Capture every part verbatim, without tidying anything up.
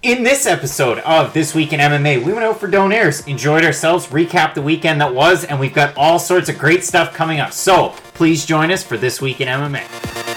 In this episode of This Week in M M A, we went out for donairs, enjoyed ourselves, recapped the weekend that was, and we've got all sorts of great stuff coming up. So, please join us for This Week in M M A.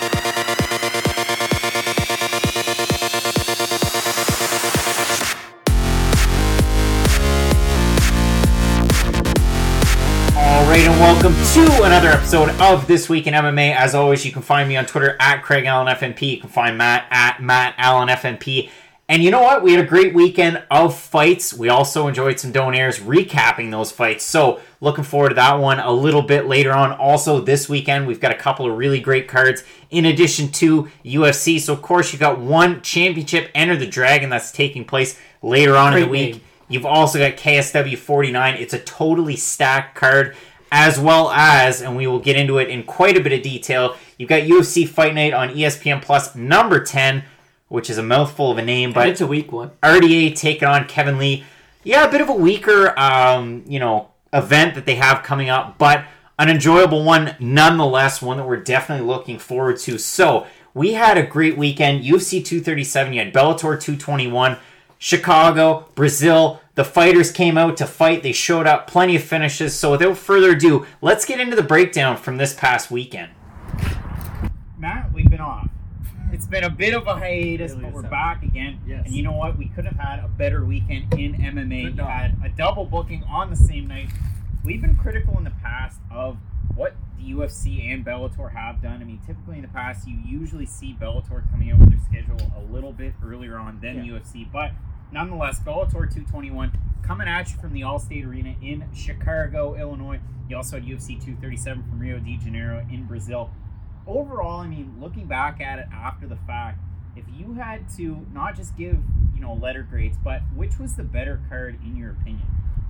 Alright, and welcome to another episode of This Week in M M A. As always, you can find me on Twitter at Craig Allen F N P. You can find Matt at Matt Allen F N P. And you know what? We had a great weekend of fights. We also enjoyed some donairs recapping those fights. So looking forward to that one a little bit later on. Also this weekend, we've got a couple of really great cards in addition to U F C. So of course, you got one championship, Enter the Dragon, that's taking place later on great in the week. Name. You've also got K S W forty-nine. It's a totally stacked card. As well as, and we will get into it in quite a bit of detail, you've got U F C Fight Night on E S P N Plus number ten, which is a mouthful of a name, but and it's a weak one. R D A taking on Kevin Lee. Yeah, a bit of a weaker, um, you know, event that they have coming up, but an enjoyable one nonetheless, one that we're definitely looking forward to. So, we had a great weekend. U F C two thirty-seven, you had Bellator two twenty-one, Chicago, Brazil. The fighters came out to fight. They showed up, plenty of finishes. So without further ado, let's get into the breakdown from this past weekend. Matt, we've been off. It's been a bit of a hiatus, really, but we're back again. Yes. And you know what? We could have had a better weekend in M M A. You had a double booking on the same night. We've been critical in the past of what the U F C and Bellator have done. I mean, typically in the past, you usually see Bellator coming out with their schedule a little bit earlier on than yeah. U F C, but nonetheless, Bellator two twenty-one coming at you from the Allstate Arena in Chicago, Illinois. You also had U F C two thirty-seven from Rio de Janeiro in Brazil. Overall, I mean, looking back at it after the fact, if you had to not just give, you know, letter grades, but which was the better card in your opinion?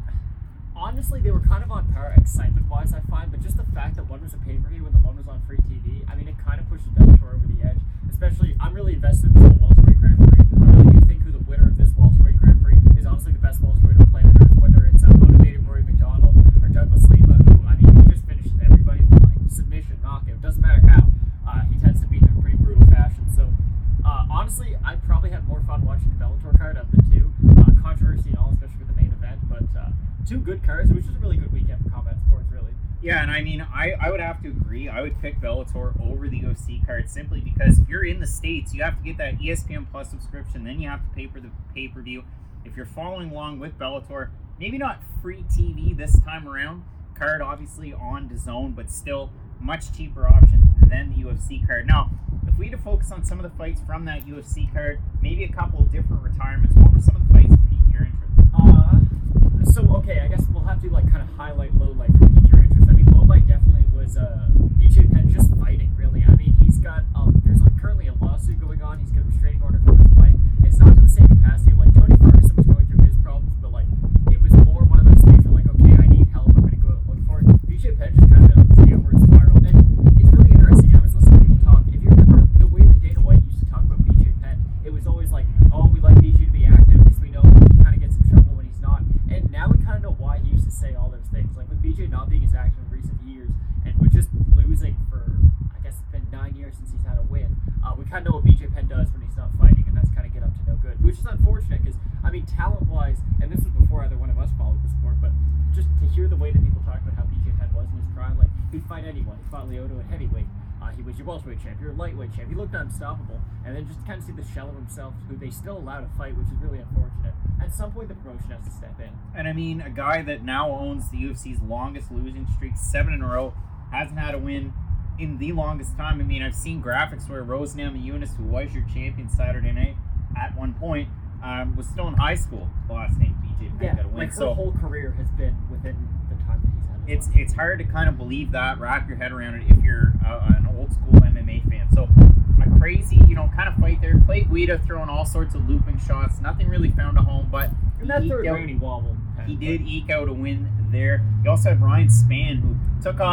Honestly, they were kind of on par excitement-wise, I find, but just the fact that one was a pay-per-view and the one was on free T V, I mean, it kind of pushes Bellator over the edge. Especially, I'm really invested in this whole welterweight Grand Prix. I really do think who the winner of this welterweight Grand Prix is honestly the best welterweight on planet Earth, whether it's uh, motivated Rory McDonald or Douglas Lima, who, I mean, he just finished everybody with, like, submission, knockout, doesn't matter how. Uh, he tends to beat them in pretty brutal fashion. So, uh, honestly, I probably had more fun watching the Bellator card of the two. Uh, controversy and all, especially with the main event, but uh, two good cards, which was a really good weekend for combat sports, really. Yeah, and I mean, I, I would have to agree. I would pick Bellator over the U F C card simply because if you're in the States, you have to get that E S P N Plus subscription, then you have to pay for the pay-per-view. If you're following along with Bellator, maybe not free T V this time around, card obviously on DAZN, but still much cheaper option than the U F C card. Now, if we had to focus on some of the fights from that U F C card, maybe a couple of different retirements, what were some of the fights that piqued your interest? Uh, so, okay, I guess we'll have to, like, kind of highlight Lowlight for pique your interest. I mean, Lowlight definitely was uh, B J Penn just fighting, really. I mean, he's got, um, there's like currently a lawsuit going on. He's got a restraining order from his wife. It's not to the same capacity of, like, Tony Ferguson was going through his problems, but, like, it was more one of those things where, like, okay, I need help, I'm going to go out and look for it. B J Penn just kind of been on this downward spiral, and it's really interesting. I was listening to people talk. If you remember the way that Dana White used to talk about B J Penn, it was always like, oh, we like B J to be active because we know he kind of gets in trouble when he's not. And now we kind of know why he used to say all those things. Like with B J not being as active in recent years, and we're just losing for, I guess it's been nine years since he's had a win. Uh, we kind of know what B J Penn does when he's not fighting, and that's kind of get up to no good, which is unfortunate because, I mean, talent-wise, and this was before either one of us followed the sport, but just to hear the way that people talk about how B J Penn was in his prime, like, he'd fight anyone. He fought Lyoto at heavyweight. Uh, he was your welterweight champ, your lightweight champ. He looked unstoppable, and then just kind of see the shell of himself, who they still allow to fight, which is really unfortunate. At some point, the promotion has to step in. And I mean, a guy that now owns the U F C's longest losing streak, seven in a row, hasn't had a win in the longest time. I mean, I've seen graphics where Rose Namajunas, who was your champion Saturday night, at one point, um, was still in high school the last time B J Penn yeah, got a win. Like her so whole career has been within the time that he's had. It's it's hard to kind of believe that, wrap your head around it if you're uh, an old school M M A fan. So a crazy, you know, kind of fight there. Clay Guida throwing all sorts of looping shots. Nothing really found a home, but and that third round he wobbled. He did eke out a win there. You also had Ryan Spann, who took on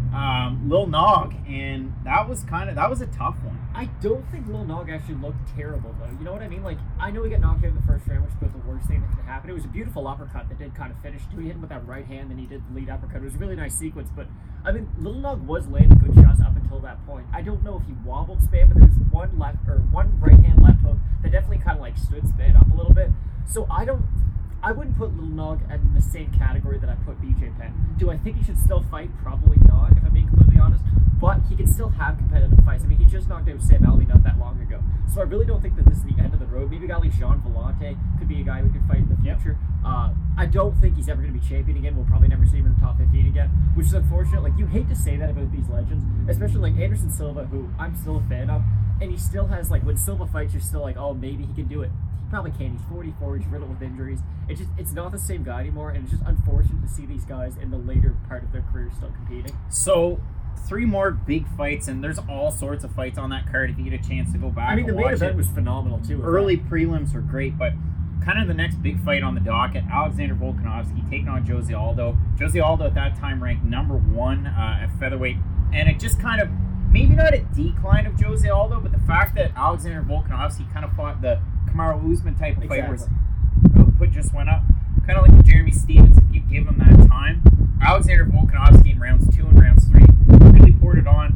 um, Lil Nog, and that was kind of that was a tough one. I don't think Lil Nog actually looked terrible, though. You know what I mean? Like, I know he got knocked out in the first round, which was the worst thing that could happen. It was a beautiful uppercut that did kind of finish. He hit him with that right hand, then he did the lead uppercut. It was a really nice sequence, but, I mean, Lil Nog was landing good shots up until that point. I don't know if he wobbled Spann, but there was one left, or one right hand left hook that definitely kind of, like, stood Spann up a little bit. So I don't... I wouldn't put Lil Nog in the same category that I put B J Penn. Do I think he should still fight? Probably not, if I'm being completely honest. But he can still have competitive fights. I mean, he just knocked out Sam Alvey not that long ago. So I really don't think that this is the end of the road. Maybe a guy like Jean Vellante could be a guy who could fight in the future. Uh, I don't think he's ever going to be champion again. We'll probably never see him in the top fifteen again, which is unfortunate. Like, you hate to say that about these legends, especially like Anderson Silva, who I'm still a fan of. And he still has, like, when Silva fights, you're still like, oh, maybe he can do it. He probably can. He's forty-four. He's riddled with injuries. It's just, it's not the same guy anymore, and it's just unfortunate to see these guys in the later part of their career still competing. So, three more big fights, and there's all sorts of fights on that card if you get a chance to go back. I mean, the and main watch event it. was phenomenal, too. Early prelims were great, but kind of the next big fight on the docket, Alexander Volkanovski taking on Jose Aldo. Jose Aldo at that time ranked number one uh, at featherweight, and it just kind of, maybe not a decline of Jose Aldo, but the fact that Alexander Volkanovski kind of fought the Kamaru Usman type of fight Exactly. where his output just went up. Kind of like Jeremy Stevens, if you give him that time. Alexander Volkanovski in rounds two and rounds three really poured it on.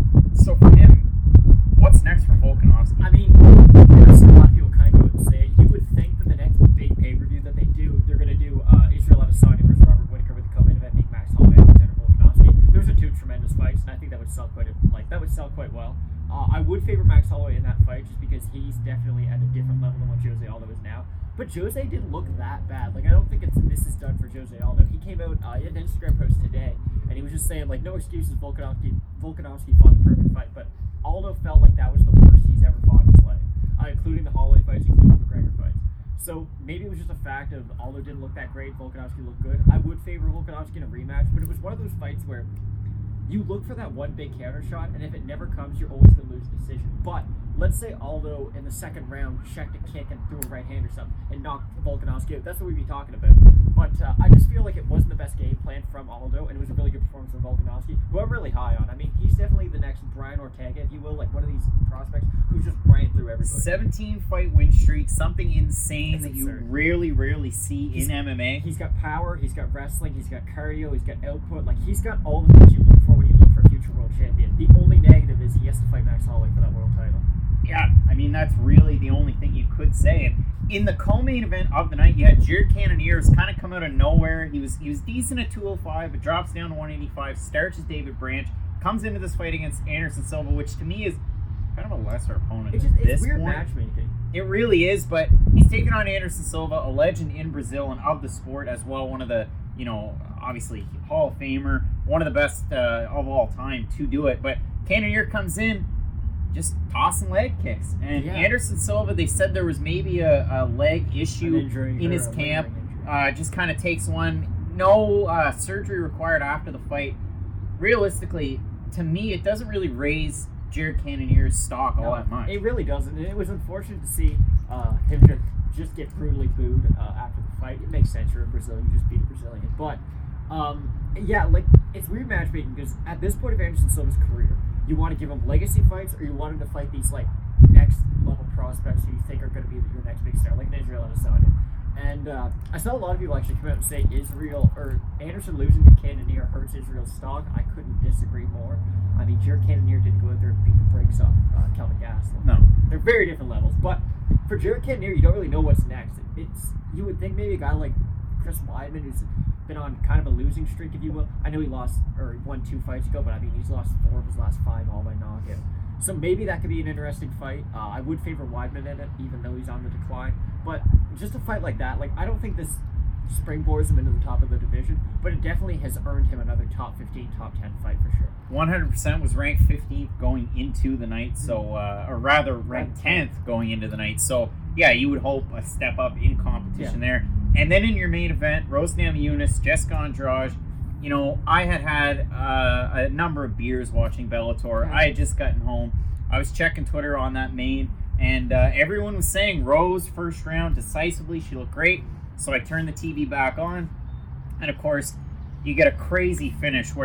So for him, what's next for Volkanovski? I mean, I've seen a lot of people kind of go and say, you would think that the next big pay-per-view that they do, they're going to do uh, Israel Adesanya versus Robert Whittaker with the co-main event being Max Holloway and Alexander Volkanovski. Those are two tremendous fights, and I think that would sell quite a, like that would sell quite well. Uh, I would favor Max Holloway in that fight just because he's definitely at a different level than what Jose Aldo is now. But Jose didn't look that bad. Like, I don't think it's this is done for Jose Aldo. He came out, uh, he had an Instagram post today, and he was just saying, like, no excuses, Volkanovski, Volkanovski fought the perfect fight, but Aldo felt like that was the worst he's ever fought in his life, uh, including the Holloway fights, including the McGregor fights. So maybe it was just a fact of Aldo didn't look that great, Volkanovski looked good. I would favor Volkanovski in a rematch, but it was one of those fights where you look for that one big counter shot, and if it never comes, you're always going to lose the decision. But let's say Aldo in the second round checked a kick and threw a right hand or something and knocked Volkanovski out. That's what we'd be talking about. But uh, I just feel like it wasn't the best game plan from Aldo, and it was a really good performance from Volkanovski, who I'm really high on. I mean, he's definitely the next Brian Ortega, if you will, like one of these prospects who's just ran through everybody. seventeen fight win streak, something insane It's that absurd. you rarely, rarely see He's- in M M A. He's got power, he's got wrestling, he's got cardio, he's got output. Like, he's got all the things you look for when you look for a future world champion. The only negative is he has to fight Max Holloway for that world title. Yeah, I mean, that's really the only thing you could say. And in the co-main event of the night, you had Jared Cannonier kind of come out of nowhere. He was he was decent at two oh five, but drops down to one eighty-five, starts as David Branch, comes into this fight against Anderson Silva, which to me is kind of a lesser opponent It's at just it's this weird point. matchmaking. It really is, but he's taking on Anderson Silva, a legend in Brazil and of the sport as well, one of the, you know, obviously Hall of Famer, one of the best uh, of all time to do it. But Cannonier comes in, just tossing leg kicks. And Yeah. Anderson Silva, they said there was maybe a, a leg issue An injury in or his a camp. lingering injury. Uh, just kind of takes one. No uh, surgery required after the fight. Realistically, to me, it doesn't really raise Jared Cannonier's stock all No, that much. It really doesn't. And it was unfortunate to see uh, him just, just get brutally booed uh, after the fight. It makes sense. You're in Brazil. You just beat a Brazilian. But, um, yeah, like, it's weird matchmaking because at this point of Anderson Silva's career, you want to give him legacy fights or you want him to fight these, like, next level prospects who you think are going to be your next big star, like an Israel Adesanya. And uh, I saw a lot of people actually come out and say Israel, or Anderson losing to Cannonier hurts Israel's stock. I couldn't disagree more. I mean, Jared Cannonier didn't go out there and beat the brakes off uh, Kelvin Gastelum. No. They're very different levels. But for Jared Cannonier, you don't really know what's next. It's You would think maybe a guy like Chris Weidman, who's been on kind of a losing streak, if you will. I know he lost, or won two fights ago, but I mean, he's lost four of his last five all by knockout. So maybe that could be an interesting fight. Uh, I would favor Weidman in it, even though he's on the decline. But just a fight like that, like I don't think this springboards him into the top of the division, but it definitely has earned him another top fifteen, top ten fight for sure. one hundred percent was ranked fifteenth going into the night, so uh, or rather ranked tenth going into the night. So yeah, you would hope a step up in competition Yeah. there. And then in your main event, Rose Namajunas, Jessica Andrade. You know, I had had uh, a number of beers watching Bellator. I had just gotten home. I was checking Twitter on that main, and uh, everyone was saying Rose first round decisively. She looked great. So I turned the T V back on, and of course, you get a crazy finish where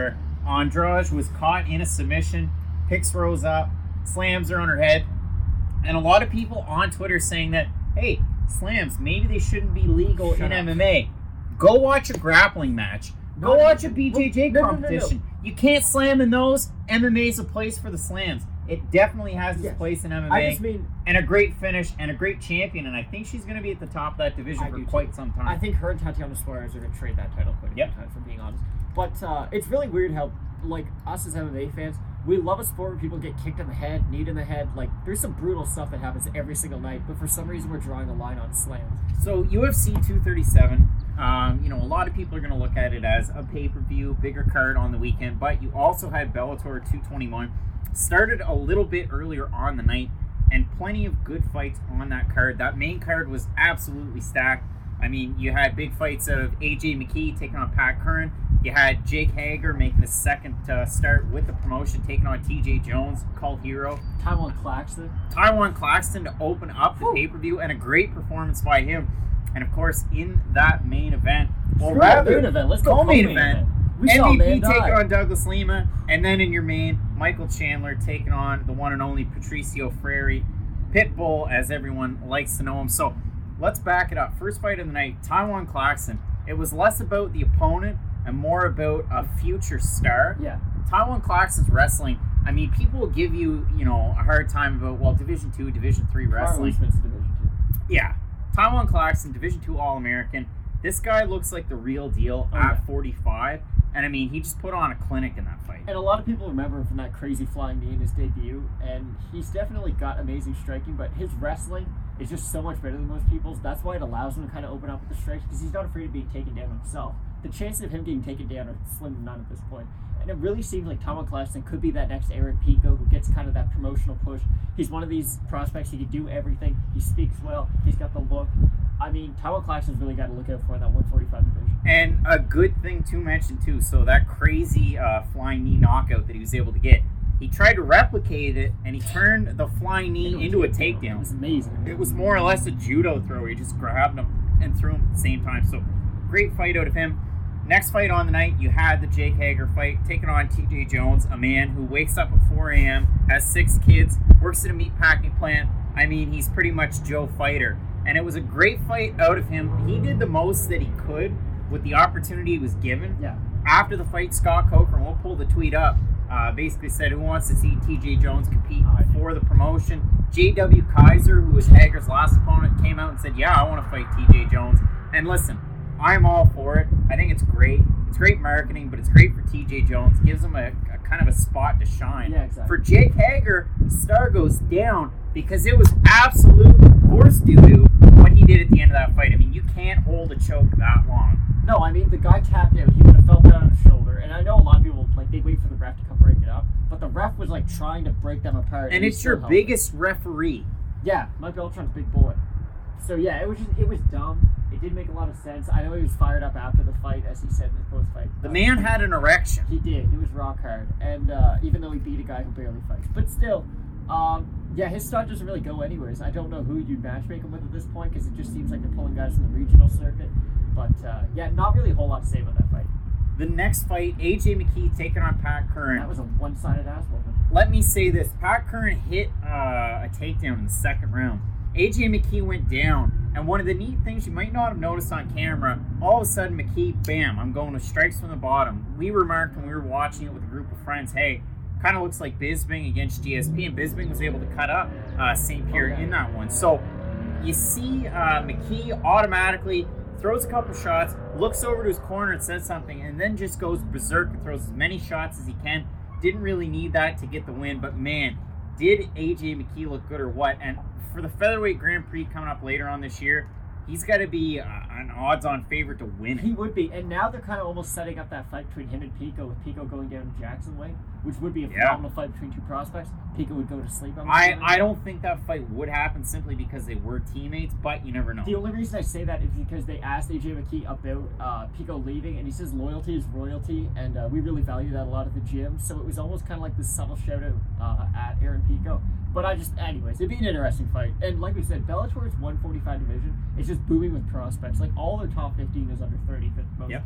Andrade was caught in a submission, picks Rose up, slams her on her head, and a lot of people on Twitter saying that, hey, slams, maybe they shouldn't be legal Shut in up. M M A. Go watch a grappling match. Go No, watch a B J J no, no, no, no. competition. You can't slam in those. M M A is a place for the slams. It definitely has its Yes. place in M M A. I just mean, and a great finish and a great champion, and I think she's going to be at the top of that division I for do too. quite some time. I think her and Tatiana Suarez are going to trade that title quite a Yep. few times, for being honest. But uh, it's really weird how, like, us as M M A fans, we love a sport where people get kicked in the head, kneed in the head. Like, there's some brutal stuff that happens every single night, but for some reason we're drawing a line on slams. So U F C two thirty-seven, um, you know, a lot of people are going to look at it as a pay-per-view, bigger card on the weekend, but you also had Bellator two twenty-one. Started a little bit earlier on the night, and plenty of good fights on that card. That main card was absolutely stacked. I mean, you had big fights out of A J McKee taking on Pat Curran. You had Jake Hager making his second uh, start with the promotion, taking on T J Jones, cult hero. Taiwan Claxton. Taiwan Claxton to open up the Woo. pay-per-view, and a great performance by him. And of course, in that main event, well, Screw rather, that main event. Let's go co-main co-main event, event. We saw a M V P man taking die. on Douglas Lima, and then in your main, Michael Chandler taking on the one and only Patricio Freire, Pitbull, as everyone likes to know him. So let's back it up. First fight of the night, Taiwan Claxton. It was less about the opponent and more about a future star. Yeah. Taiwan Claxton's wrestling. I mean, people will give you, you know, a hard time about, well, Division Two, Division Three wrestling. Carl Usman's Division Two. Yeah. Taiwan Claxton, Division Two All-American. This guy looks like the real deal Oh, at yeah. forty-five. And I mean, he just put on a clinic in that fight. And a lot of people remember him from that crazy flying knee in his debut, and he's definitely got amazing striking, but his wrestling is just so much better than most people's. That's why it allows him to kind of open up with the strikes, because he's not afraid of being taken down himself. The chances of him getting taken down are slim to none at this point. And it really seems like Taiwan Claxton could be that next Aaron Pico who gets kind of that promotional push. He's one of these prospects, he can do everything. He speaks well, he's got the look. I mean, Taiwan Claxton's really got to look out for in that one forty-five division. And a good thing to mention, too, so that crazy uh, flying knee knockout that he was able to get, he tried to replicate it, and he turned the flying knee into a It takedown. was amazing. It was more or less a judo throw. He just grabbed him and threw him at the same time. So, great fight out of him. Next fight on the night, you had the Jake Hager fight, taking on T J Jones, a man who wakes up at four a.m., has six kids, works at a meatpacking plant. I mean, he's pretty much Joe Fighter. And it was a great fight out of him. He did the most that he could with the opportunity he was given. Yeah. After the fight, Scott Cochran, we'll pull the tweet up, uh, basically said, who wants to see T J Jones compete I do. for the promotion? J W Kaiser, who was Hager's last opponent, came out and said, yeah, I want to fight T J Jones. And listen, I'm all for it. I think it's great. It's great marketing, but it's great for T J Jones. Gives him a, a kind of a spot to shine. Yeah, exactly. For Jake Hager, the star goes down because it was absolute horse doo-doo what he did at the end of that fight. I mean, you can't hold a choke that long. No, I mean, the guy tapped out. He would have felt that on his shoulder. And I know a lot of people, like, they wait for the ref to come break it up. But the ref was, like, trying to break them apart. And he it's still your held it. biggest referee. Yeah, Mike Beltran's big boy. So, yeah, it was just, it was dumb. It did make a lot of sense. I know he was fired up after the fight, as he said in his post-fight. The Uh, man had an erection. He did. He was rock hard. And uh, even though he beat a guy who barely fights. But still, um, yeah, his stuff doesn't really go anywhere. I don't know who you'd matchmake him with at this point, because it just seems like they're pulling guys from the regional circuit. But, uh, yeah, not really a whole lot to say about that fight. The next fight, A J McKee taking on Pat Curran. That was a one-sided ass whooping. Let me say this. Pat Curran hit uh, a takedown in the second round. A J McKee went down, and one of the neat things you might not have noticed on camera, all of a sudden McKee, bam, I'm going with strikes from the bottom. We remarked when we were watching it with a group of friends, hey, kind of looks like Bisping against G S P, and Bisping was able to cut up uh, Saint Pierre in that one. So you see uh, McKee automatically throws a couple shots, looks over to his corner and says something, and then just goes berserk and throws as many shots as he can. Didn't really need that to get the win, but man, did A J McKee look good or what? And for the featherweight Grand Prix coming up later on this year, he's got to be uh, an odds-on favorite to win He it. would be. And now they're kind of almost setting up that fight between him and Pico, with Pico going down to Jackson Way, which would be a Yeah. phenomenal fight between two prospects. Pico would go to sleep. I'm I, assuming. I don't think that fight would happen simply because they were teammates, but you never know. The only reason I say that is because they asked A J McKee about uh, Pico leaving, and he says loyalty is royalty, and uh, we really value that a lot at the gym. So it was almost kind of like this subtle shout out uh, at Aaron Pico. But I just, anyways, it'd be an interesting fight. And like we said, Bellator's one forty-five division is just booming with prospects. Like all their top fifteen is under thirty for the most Yep. part.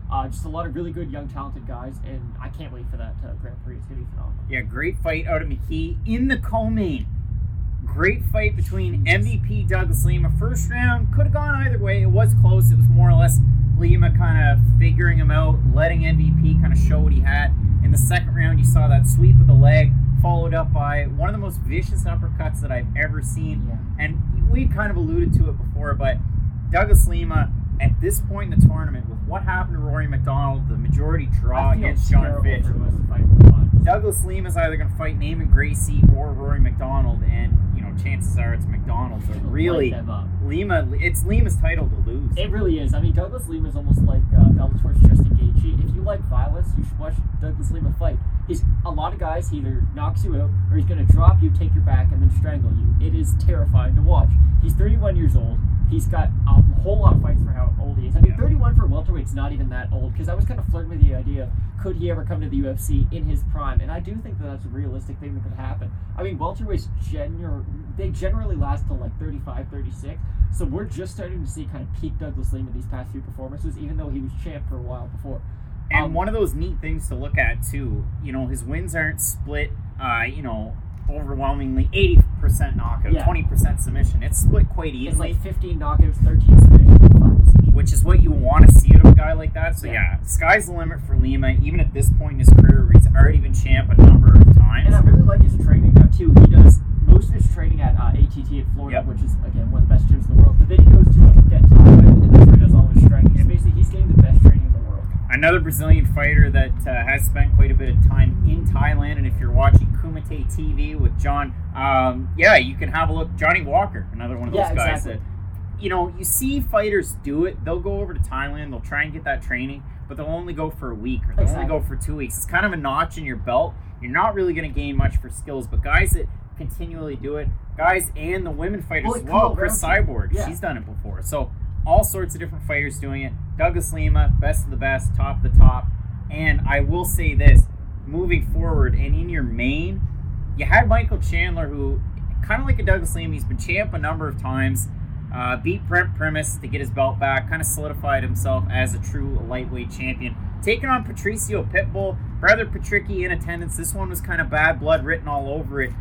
Uh, just a lot of really good, young, talented guys, and I can't wait for that uh, Grand Prix. It's going to be phenomenal. Yeah, great fight out of McKee in the co-main. Great fight between M V P Douglas Lima. First round could have gone either way. It was close. It was more or less Lima kind of figuring him out, letting M V P kind of show what he had. In the second round, you saw that sweep of the leg, followed up by one of the most vicious uppercuts that I've ever seen. Yeah. And we kind of alluded to it before, but Douglas Lima, at this point in the tournament, with what happened to Rory McDonald, the majority draw I feel against John terrible Fitch, for him as a fighter, but- Douglas Lima is either going to fight Naaman Gracie or Rory McDonald, and you know chances are it's McDonald. But really, Light them up. Lima, it's Lima's title to lose. It really is. I mean, Douglas Lima is almost like uh, Bellator's Justin Gaethje. If you like violence, you should watch Douglas Lima fight. He's a lot of guys. He either knocks you out or he's going to drop you, take your back, and then strangle you. It is terrifying to watch. He's thirty-one years old. He's got a whole lot of fights for how old he is. I mean, Yeah. thirty-one for welterweight's not even that old, because I was kind of flirting with the idea of could he ever come to the U F C in his prime, and I do think that that's a realistic thing that could happen. I mean, welterweights gener- they generally last till like thirty-five, thirty-six, so we're just starting to see kind of peak Douglas Lima these past few performances, even though he was champ for a while before. And Um, one of those neat things to look at too, you know, his wins aren't split, uh, you know, overwhelmingly eighty percent knockout, Yeah. twenty percent submission. It's split quite It's easily, like fifteen knockouts, thirteen submissions, five decisions. which is what you want to see out of a guy like that. So Yeah. yeah, sky's the limit for Lima, even at this point in his career where he's already been champ a number of times. And I really like his training now too. He does most of his training at uh, A T T in Florida, Yep. which is again one of the best gyms in the world. But then he goes to forget Thailand, and that's where he does all his strength. He's basically he's getting the best training in the world. Another Brazilian fighter that uh, has spent quite a bit of time in Thailand, and if you're watching Kumite T V with John, um, yeah, you can have a look. Johnny Walker, another one of those Yeah, guys exactly. that, you know, you see fighters do it. They'll go over to Thailand, they'll try and get that training, but they'll only go for a week or they'll Exactly. only go for two weeks. It's kind of a notch in your belt. You're not really going to gain much for skills, but guys that continually do it, guys and the women fighters Well, as it well. come Chris around to- Cyborg, yeah. she's done it before. So all sorts of different fighters doing it. Douglas Lima, best of the best, top of the top. And I will say this, moving forward and in your main, you had Michael Chandler, who, kind of like a Douglas Lima, he's been champ a number of times, uh, beat Brent Primus to get his belt back, kind of solidified himself as a true lightweight champion. Taking on Patricio Pitbull, brother Patricky in attendance. This one was kind of bad blood written all over it.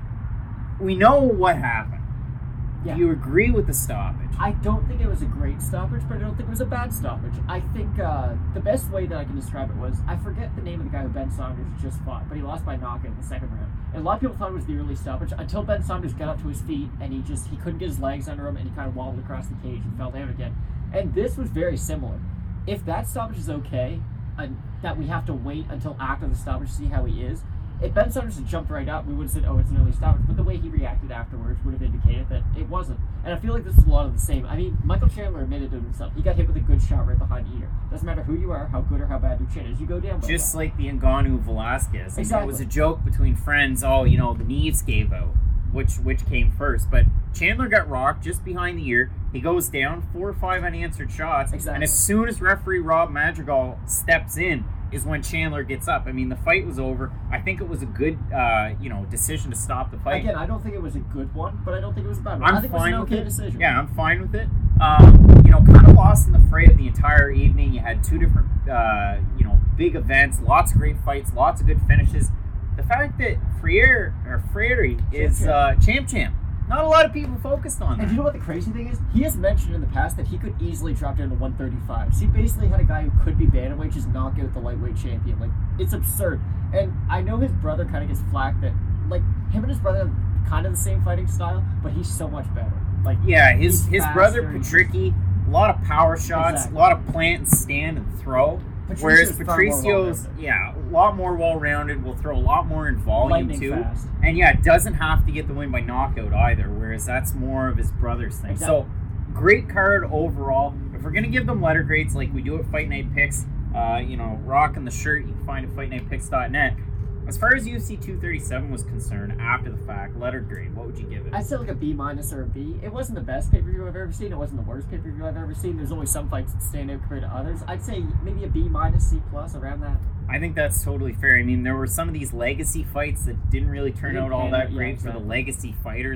We know what happened. Yeah. Do you agree with the stoppage? I don't think it was a great stoppage, but I don't think it was a bad stoppage. I think uh, the best way that I can describe it was, I forget the name of the guy who Ben Saunders just fought, but he lost by knockout in the second round. And a lot of people thought it was the early stoppage until Ben Saunders got up to his feet and he just he couldn't get his legs under him and he kind of wobbled across the cage and fell down again. And this was very similar. If that stoppage is okay, and that we have to wait until after the stoppage to see how he is, if Ben Saunders had jumped right up, we would have said, oh, it's an early stoppage. But the way he reacted afterwards would have indicated that it wasn't. And I feel like this is a lot of the same. I mean, Michael Chandler admitted to himself. He got hit with a good shot right behind the ear. Doesn't matter who you are, how good or how bad your chin is. You go down by Just that. like the Ngannou Velasquez. Exactly. It was a joke between friends. Oh, you know, the knees gave out. Which which came first? But Chandler got rocked just behind the ear. He goes down, four or five unanswered shots. Exactly. And as soon as referee Rob Madrigal steps in, is when Chandler gets up. I mean, the fight was over. I think it was a good, uh, you know, decision to stop the fight. Again, I don't think it was a good one, but I don't think it was a bad one. I'm I think fine it was an with okay it. decision. Yeah, I'm fine with it. Um, you know, kind of lost in the fray of the entire evening. You had two different, uh, you know, big events, lots of great fights, lots of good finishes. The fact that Freire or Freire is Champ uh, champ champ, not a lot of people focused on And that. you know what the crazy thing is? He has mentioned in the past that he could easily drop down to one thirty-five. So he basically had a guy who could be bantamweight just knock out the lightweight champion. Like, it's absurd. And I know his brother kind of gets flack that, like, him and his brother have kind of the same fighting style, but he's so much better. Like, Yeah, his he's his faster, brother he's- Patricky, a lot of power shots, Exactly. a lot of plant and stand and throw. Patricio's Whereas far more Patricio's, well-rounded. yeah, a lot more well-rounded, will throw a lot more in volume Lightning too. fast. And yeah, it doesn't have to get the win by knockout either, whereas that's more of his brother's thing. Exactly. So, great card overall. If we're going to give them letter grades like we do at Fight Night Picks, uh, you know, rocking the shirt you can find at fight night picks dot net. As far as U F C two thirty-seven was concerned, after the fact, letter grade, what would you give it? I'd say like a B minus or a B. It wasn't the best pay-per-view I've ever seen. It wasn't the worst pay-per-view I've ever seen. There's only some fights that stand out compared to others. I'd say maybe a B minus, C plus, around that. I think that's totally fair. I mean, there were some of these legacy fights that didn't really turn Didn't out all pan that out, yeah, great for exactly. the legacy fighters.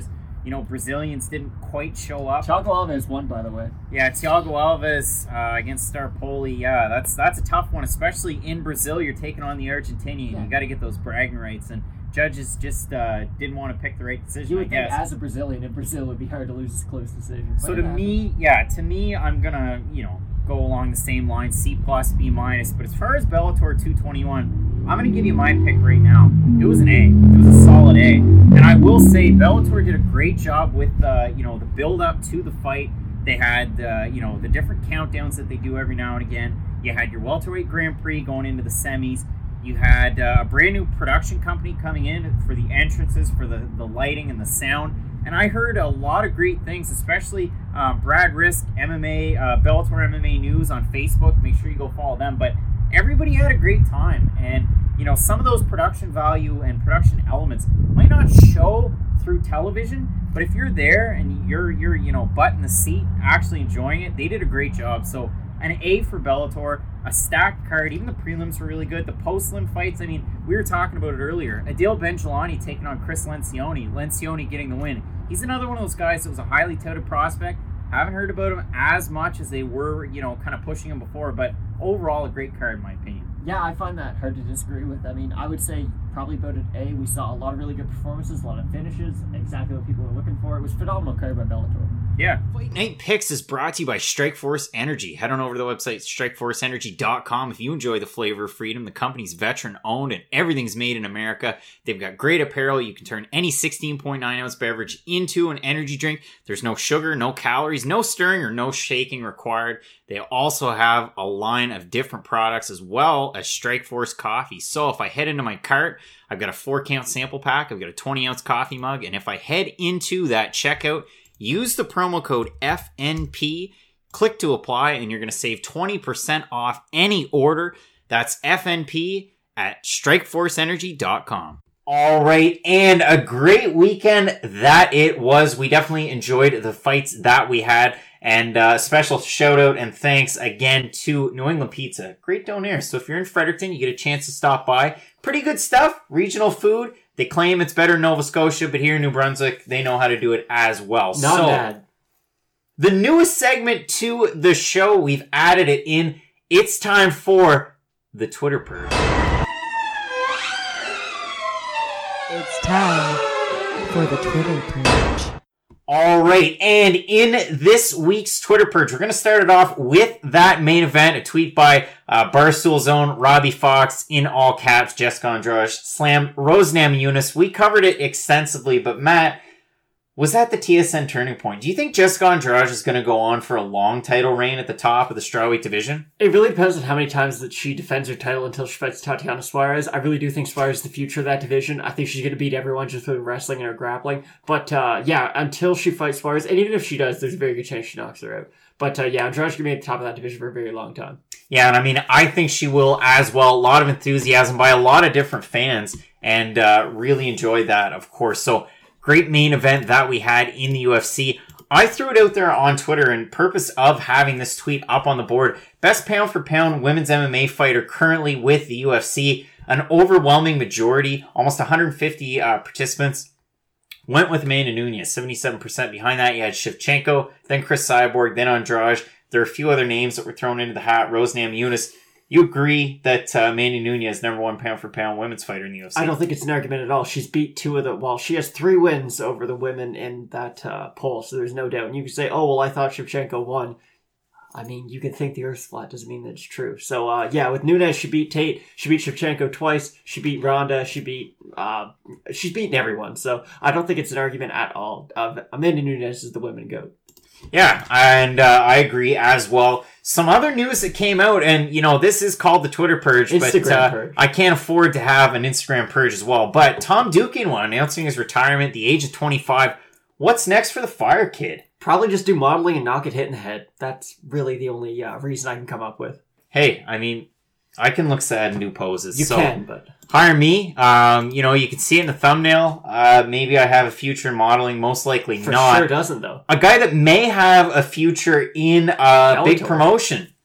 you know, Brazilians didn't quite show up. Thiago Alves won, by the way. Yeah, Thiago Alves uh, against Starpoli. Yeah, that's that's a tough one, especially in Brazil. You're taking on the Argentinian. Yeah. You got to get those bragging rights, and judges just uh, didn't want to pick the right decision. You would I think guess. as a Brazilian in Brazil, it would be hard to lose this close decision. So but to it me, yeah, to me, I'm gonna, you know, go along the same line, C plus, B minus. But as far as Bellator two twenty-one, I'm gonna give you my pick right now. It was an A. It was a solid A. And I will say, Bellator did a great job with, uh, you know, the build up to the fight. They had, uh, you know, the different countdowns that they do every now and again. You had your welterweight Grand Prix going into the semis. You had uh, a brand new production company coming in for the entrances, for the, the lighting and the sound. And I heard a lot of great things, especially uh, Brad Risk, M M A, uh, Bellator M M A News on Facebook. Make sure you go follow them. But everybody had a great time. And, you know, some of those production value and production elements might not show through television, but if you're there and you're, you're you know, butt in the seat, actually enjoying it, they did a great job. So an A for Bellator, a stacked card. Even the prelims were really good. The post-lim fights, I mean, we were talking about it earlier. Adil Benjelani taking on Chris Lencioni. Lencioni getting the win. He's another one of those guys that was a highly touted prospect. Haven't heard about him as much as they were, you know, kind of pushing him before, but overall a great card in my opinion. Yeah, I find that hard to disagree with. I mean, I would say probably about an A. We saw a lot of really good performances, a lot of finishes, exactly what people were looking for. It was phenomenal card by Bellator. Yeah. Fight Night Picks is brought to you by Strikeforce Energy. Head on over to the website, strike force energy dot com. If you enjoy the flavor of freedom, the company's veteran-owned and everything's made in America. They've got great apparel. You can turn any sixteen point nine ounce beverage into an energy drink. There's no sugar, no calories, no stirring, or no shaking required. They also have a line of different products as well as Strikeforce coffee. So if I head into my cart, I've got a four count sample pack. I've got a twenty ounce coffee mug. And if I head into that checkout, use the promo code F N P, click to apply, and you're going to save twenty percent off any order. That's F N P at strike force energy dot com. All right, and a great weekend that it was. We definitely enjoyed the fights that we had. And uh, special shout out and thanks again to New England Pizza. Great donaires. So if you're in Fredericton, you get a chance to stop by. Pretty good stuff. Regional food. They claim it's better in Nova Scotia, but here in New Brunswick, they know how to do it as well. Not so, bad. The newest segment to the show, we've added it in. It's time for the Twitter Purge. It's time for the Twitter Purge. All right, and in this week's Twitter Purge, we're going to start it off with that main event, a tweet by uh, Barstool Zone, Robbie Fox, in all caps, Jessica Andrade, slammed Rose Namajunas. We covered it extensively, but Matt, was that the T S N turning point? Do you think Jessica Andrade is going to go on for a long title reign at the top of the strawweight division? It really depends on how many times that she defends her title until she fights Tatiana Suarez. I really do think Suarez is the future of that division. I think she's going to beat everyone just with wrestling and her grappling. But uh, yeah, until she fights Suarez, and even if she does, there's a very good chance she knocks her out. But uh, yeah, Andrade's going to be at the top of that division for a very long time. Yeah, and I mean, I think she will as well. A lot of enthusiasm by a lot of different fans, and uh, really enjoyed that, of course. So, great main event that we had in the U F C. I threw it out there on Twitter in purpose of having this tweet up on the board. Best pound for pound women's M M A fighter currently with the U F C. An overwhelming majority, almost one hundred fifty uh, participants, went with Amanda Nunes, seventy-seven percent. Behind that, you had Shevchenko, then Chris Cyborg, then Andrade. There are a few other names that were thrown into the hat. Rose Namajunas. You agree that uh, Mandy Nunes is number one pound for pound women's fighter in the U F C? I don't think it's an argument at all. She's beat two of the... Well, she has three wins over the women in that uh, poll, so there's no doubt. And you can say, oh, well, I thought Shevchenko won. I mean, you can think the Earth's flat. Doesn't mean that it's true. So, uh, yeah, with Nunes, she beat Tate. She beat Shevchenko twice. She beat Ronda. She beat... Uh, she's beaten everyone. So I don't think it's an argument at all. Uh, Amanda Nunes is the women GOAT. Yeah, and uh, I agree as well. Some other news that came out, and, you know, this is called the Twitter Purge, Instagram but uh, purge. I can't afford to have an Instagram purge as well. But Tom Duquesnoy announcing his retirement at the age of twenty-five. What's next for the Fire Kid? Probably just do modeling and not get hit in the head. That's really the only uh, reason I can come up with. Hey, I mean, I can look sad in new poses. You so can, but... hire me. Um, you know, you can see it in the thumbnail. Uh, maybe I have a future in modeling. Most likely For not. sure doesn't, though. A guy that may have a future in a big Bellator. promotion.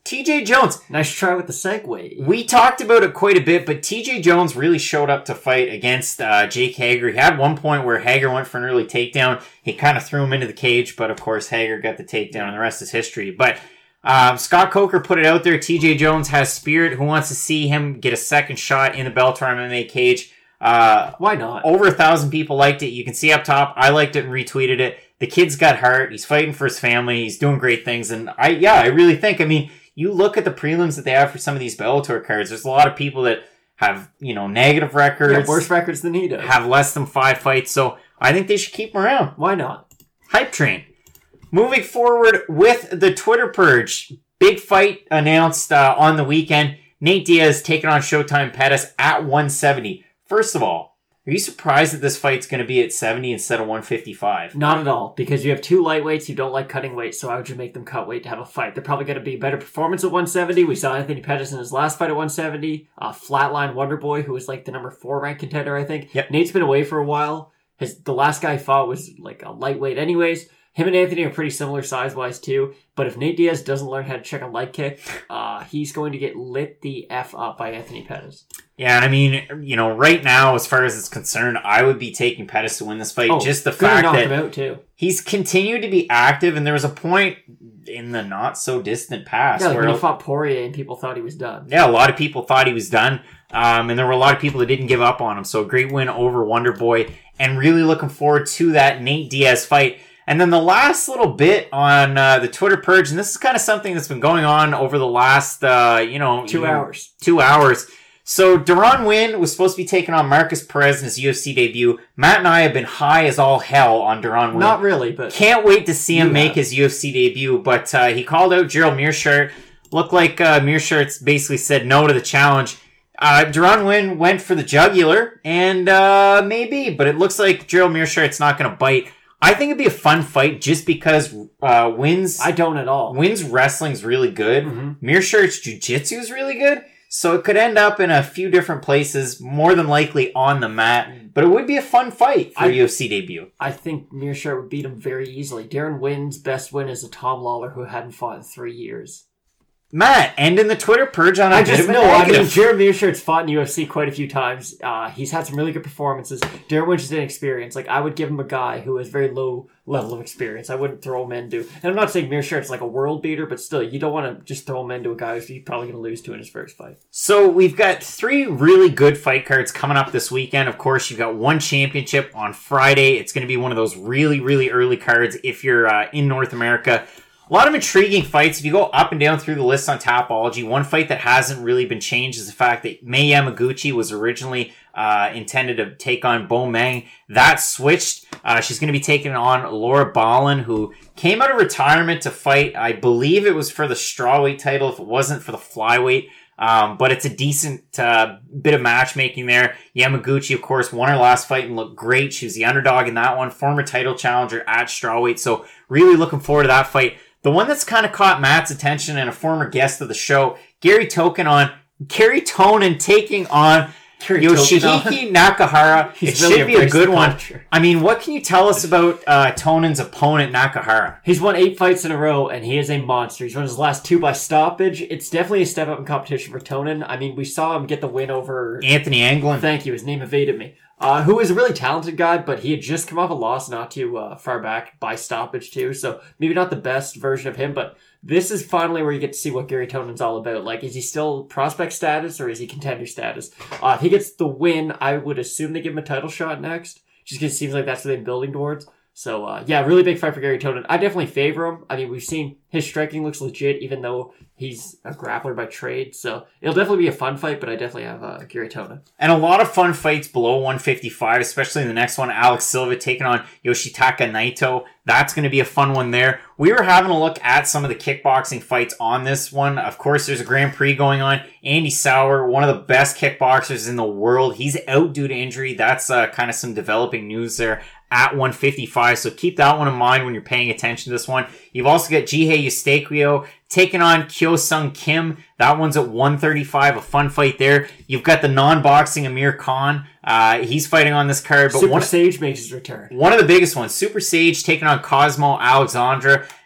T J Jones. Nice try with the segue. We talked about it quite a bit, but T J Jones really showed up to fight against uh, Jake Hager. He had one point where Hager went for an early takedown. He kind of threw him into the cage, but of course Hager got the takedown, and the rest is history. But um, Scott Coker put it out there. T J Jones has spirit. Who wants to see him get a second shot in the Bellator M M A cage? Uh, Why not? Over a thousand people liked it. You can see up top. I liked it and retweeted it. The kid's got heart. He's fighting for his family. He's doing great things. And I, yeah, I really think, I mean, you look at the prelims that they have for some of these Bellator cards, there's a lot of people that have, you know, negative records. Yeah, worse records than he does. Have less than five fights. So I think they should keep him around. Why not? Hype train. Moving forward with the Twitter purge. Big fight announced uh, on the weekend. Nate Diaz taking on Showtime Pettis at one seventy. First of all, are you surprised that this fight's going to be at seventy instead of one fifty-five? Not at all, because you have two lightweights who don't like cutting weight, so I would just make them cut weight to have a fight. They're probably going to be a better performance at one seventy. We saw Anthony Pettis in his last fight at one seventy. Uh, Flatline Wonderboy, who was like the number four ranked contender, I think. Yep. Nate's been away for a while. His The last guy he fought was like a lightweight anyways. Him and Anthony are pretty similar size-wise too, but if Nate Diaz doesn't learn how to check a leg kick, uh, he's going to get lit the F up by Anthony Pettis. Yeah, and I mean, you know, right now, as far as it's concerned, I would be taking Pettis to win this fight. Oh, just the gonna fact knock that him out too. he's continued to be active, and there was a point in the not-so-distant past Yeah, like where when he fought Poirier and people thought he was done. yeah, a lot of people thought he was done, um, and there were a lot of people that didn't give up on him. So a great win over Wonderboy, and really looking forward to that Nate Diaz fight. And then the last little bit on uh, the Twitter purge, and this is kind of something that's been going on over the last, uh, you know... Two you know, hours. Two hours. So Deron Winn was supposed to be taking on Marcus Perez in his U F C debut. Matt and I have been high as all hell on Deron Winn. Not really, but... Can't wait to see him You make have. his U F C debut, but uh, he called out Gerald Meerschaert. Looked like uh, Meerschaert's basically said no to the challenge. Uh, Deron Winn went for the jugular, and uh, maybe, but it looks like Gerald Meerschaert's not going to bite. I think it'd be a fun fight just because uh, Wynn's I don't at all. Wynn's wrestling's really good. Mm-hmm. Meerschaert's jiu-jitsu is really good. So it could end up in a few different places, more than likely on the mat. But it would be a fun fight for I- a U F C debut. I think Meerschaert would beat him very easily. Darren Wynn's best win is a Tom Lawler who hadn't fought in three years. Matt, ending the Twitter purge on a I bit just of a know, I mean, negative. Jared Meerschaert's fought in U F C quite a few times. Uh, he's had some really good performances. Darren Winch is inexperienced. Like, I would give him a guy who has very low level of experience. I wouldn't throw him into... And I'm not saying Meerschaert's like a world beater, but still, you don't want to just throw him into a guy who's probably going to lose to in his first fight. So we've got three really good fight cards coming up this weekend. Of course, you've got one championship on Friday. It's going to be one of those really, really early cards if you're uh, in North America. A lot of intriguing fights. If you go up and down through the list on Tapology, one fight that hasn't really been changed is the fact that Mei Yamaguchi was originally uh, intended to take on Bo Meng. That switched. Uh, she's going to be taking on Laura Ballin, who came out of retirement to fight. I believe it was for the strawweight title, if it wasn't for the flyweight. Um, but it's a decent uh, bit of matchmaking there. Yamaguchi, of course, won her last fight and looked great. She was the underdog in that one. Former title challenger at strawweight. So really looking forward to that fight. The one that's kind of caught Matt's attention and a former guest of the show, Gary Token on Gary Tonin taking on Gary Yoshihiki Nakahara. He's It really should be a embraced good the one. culture. I mean, what can you tell us about uh, Tonin's opponent, Nakahara? He's won eight fights in a row, and he is a monster. He's won his last two by stoppage. It's definitely a step up in competition for Tonin. I mean, we saw him get the win over... Anthony Anglin. Thank you, his name evaded me. Uh, who is a really talented guy, but he had just come off a loss not too uh, far back by stoppage too, so maybe not the best version of him, but this is finally where you get to see what Gary Tonin's all about. Like, is he still prospect status or is he contender status? Uh, if he gets the win, I would assume they give him a title shot next, just because it seems like that's what they're building towards. So, uh, yeah, really big fight for Gary Tonin. I definitely favor him. I mean, we've seen his striking looks legit, even though he's a grappler by trade. So, it'll definitely be a fun fight, but I definitely have uh, Gary Tonin. And a lot of fun fights below one fifty-five, especially in the next one. Alex Silva taking on Yoshitaka Naito. That's going to be a fun one there. We were having a look at some of the kickboxing fights on this one. Of course, there's a Grand Prix going on. Andy Sauer, one of the best kickboxers in the world. He's out due to injury. That's uh, kind of some developing news there at one fifty-five. So keep that one in mind when you're paying attention to this one. You've also got Jihei Eustaquio taking on Kyo Sung Kim. That one's at one thirty-five. A fun fight there. You've got the non-boxing Amir Khan. Uh, he's fighting on this card. But Super one, Sage makes his return. one of the biggest ones, Super Sage taking on Cosmo Alexandra.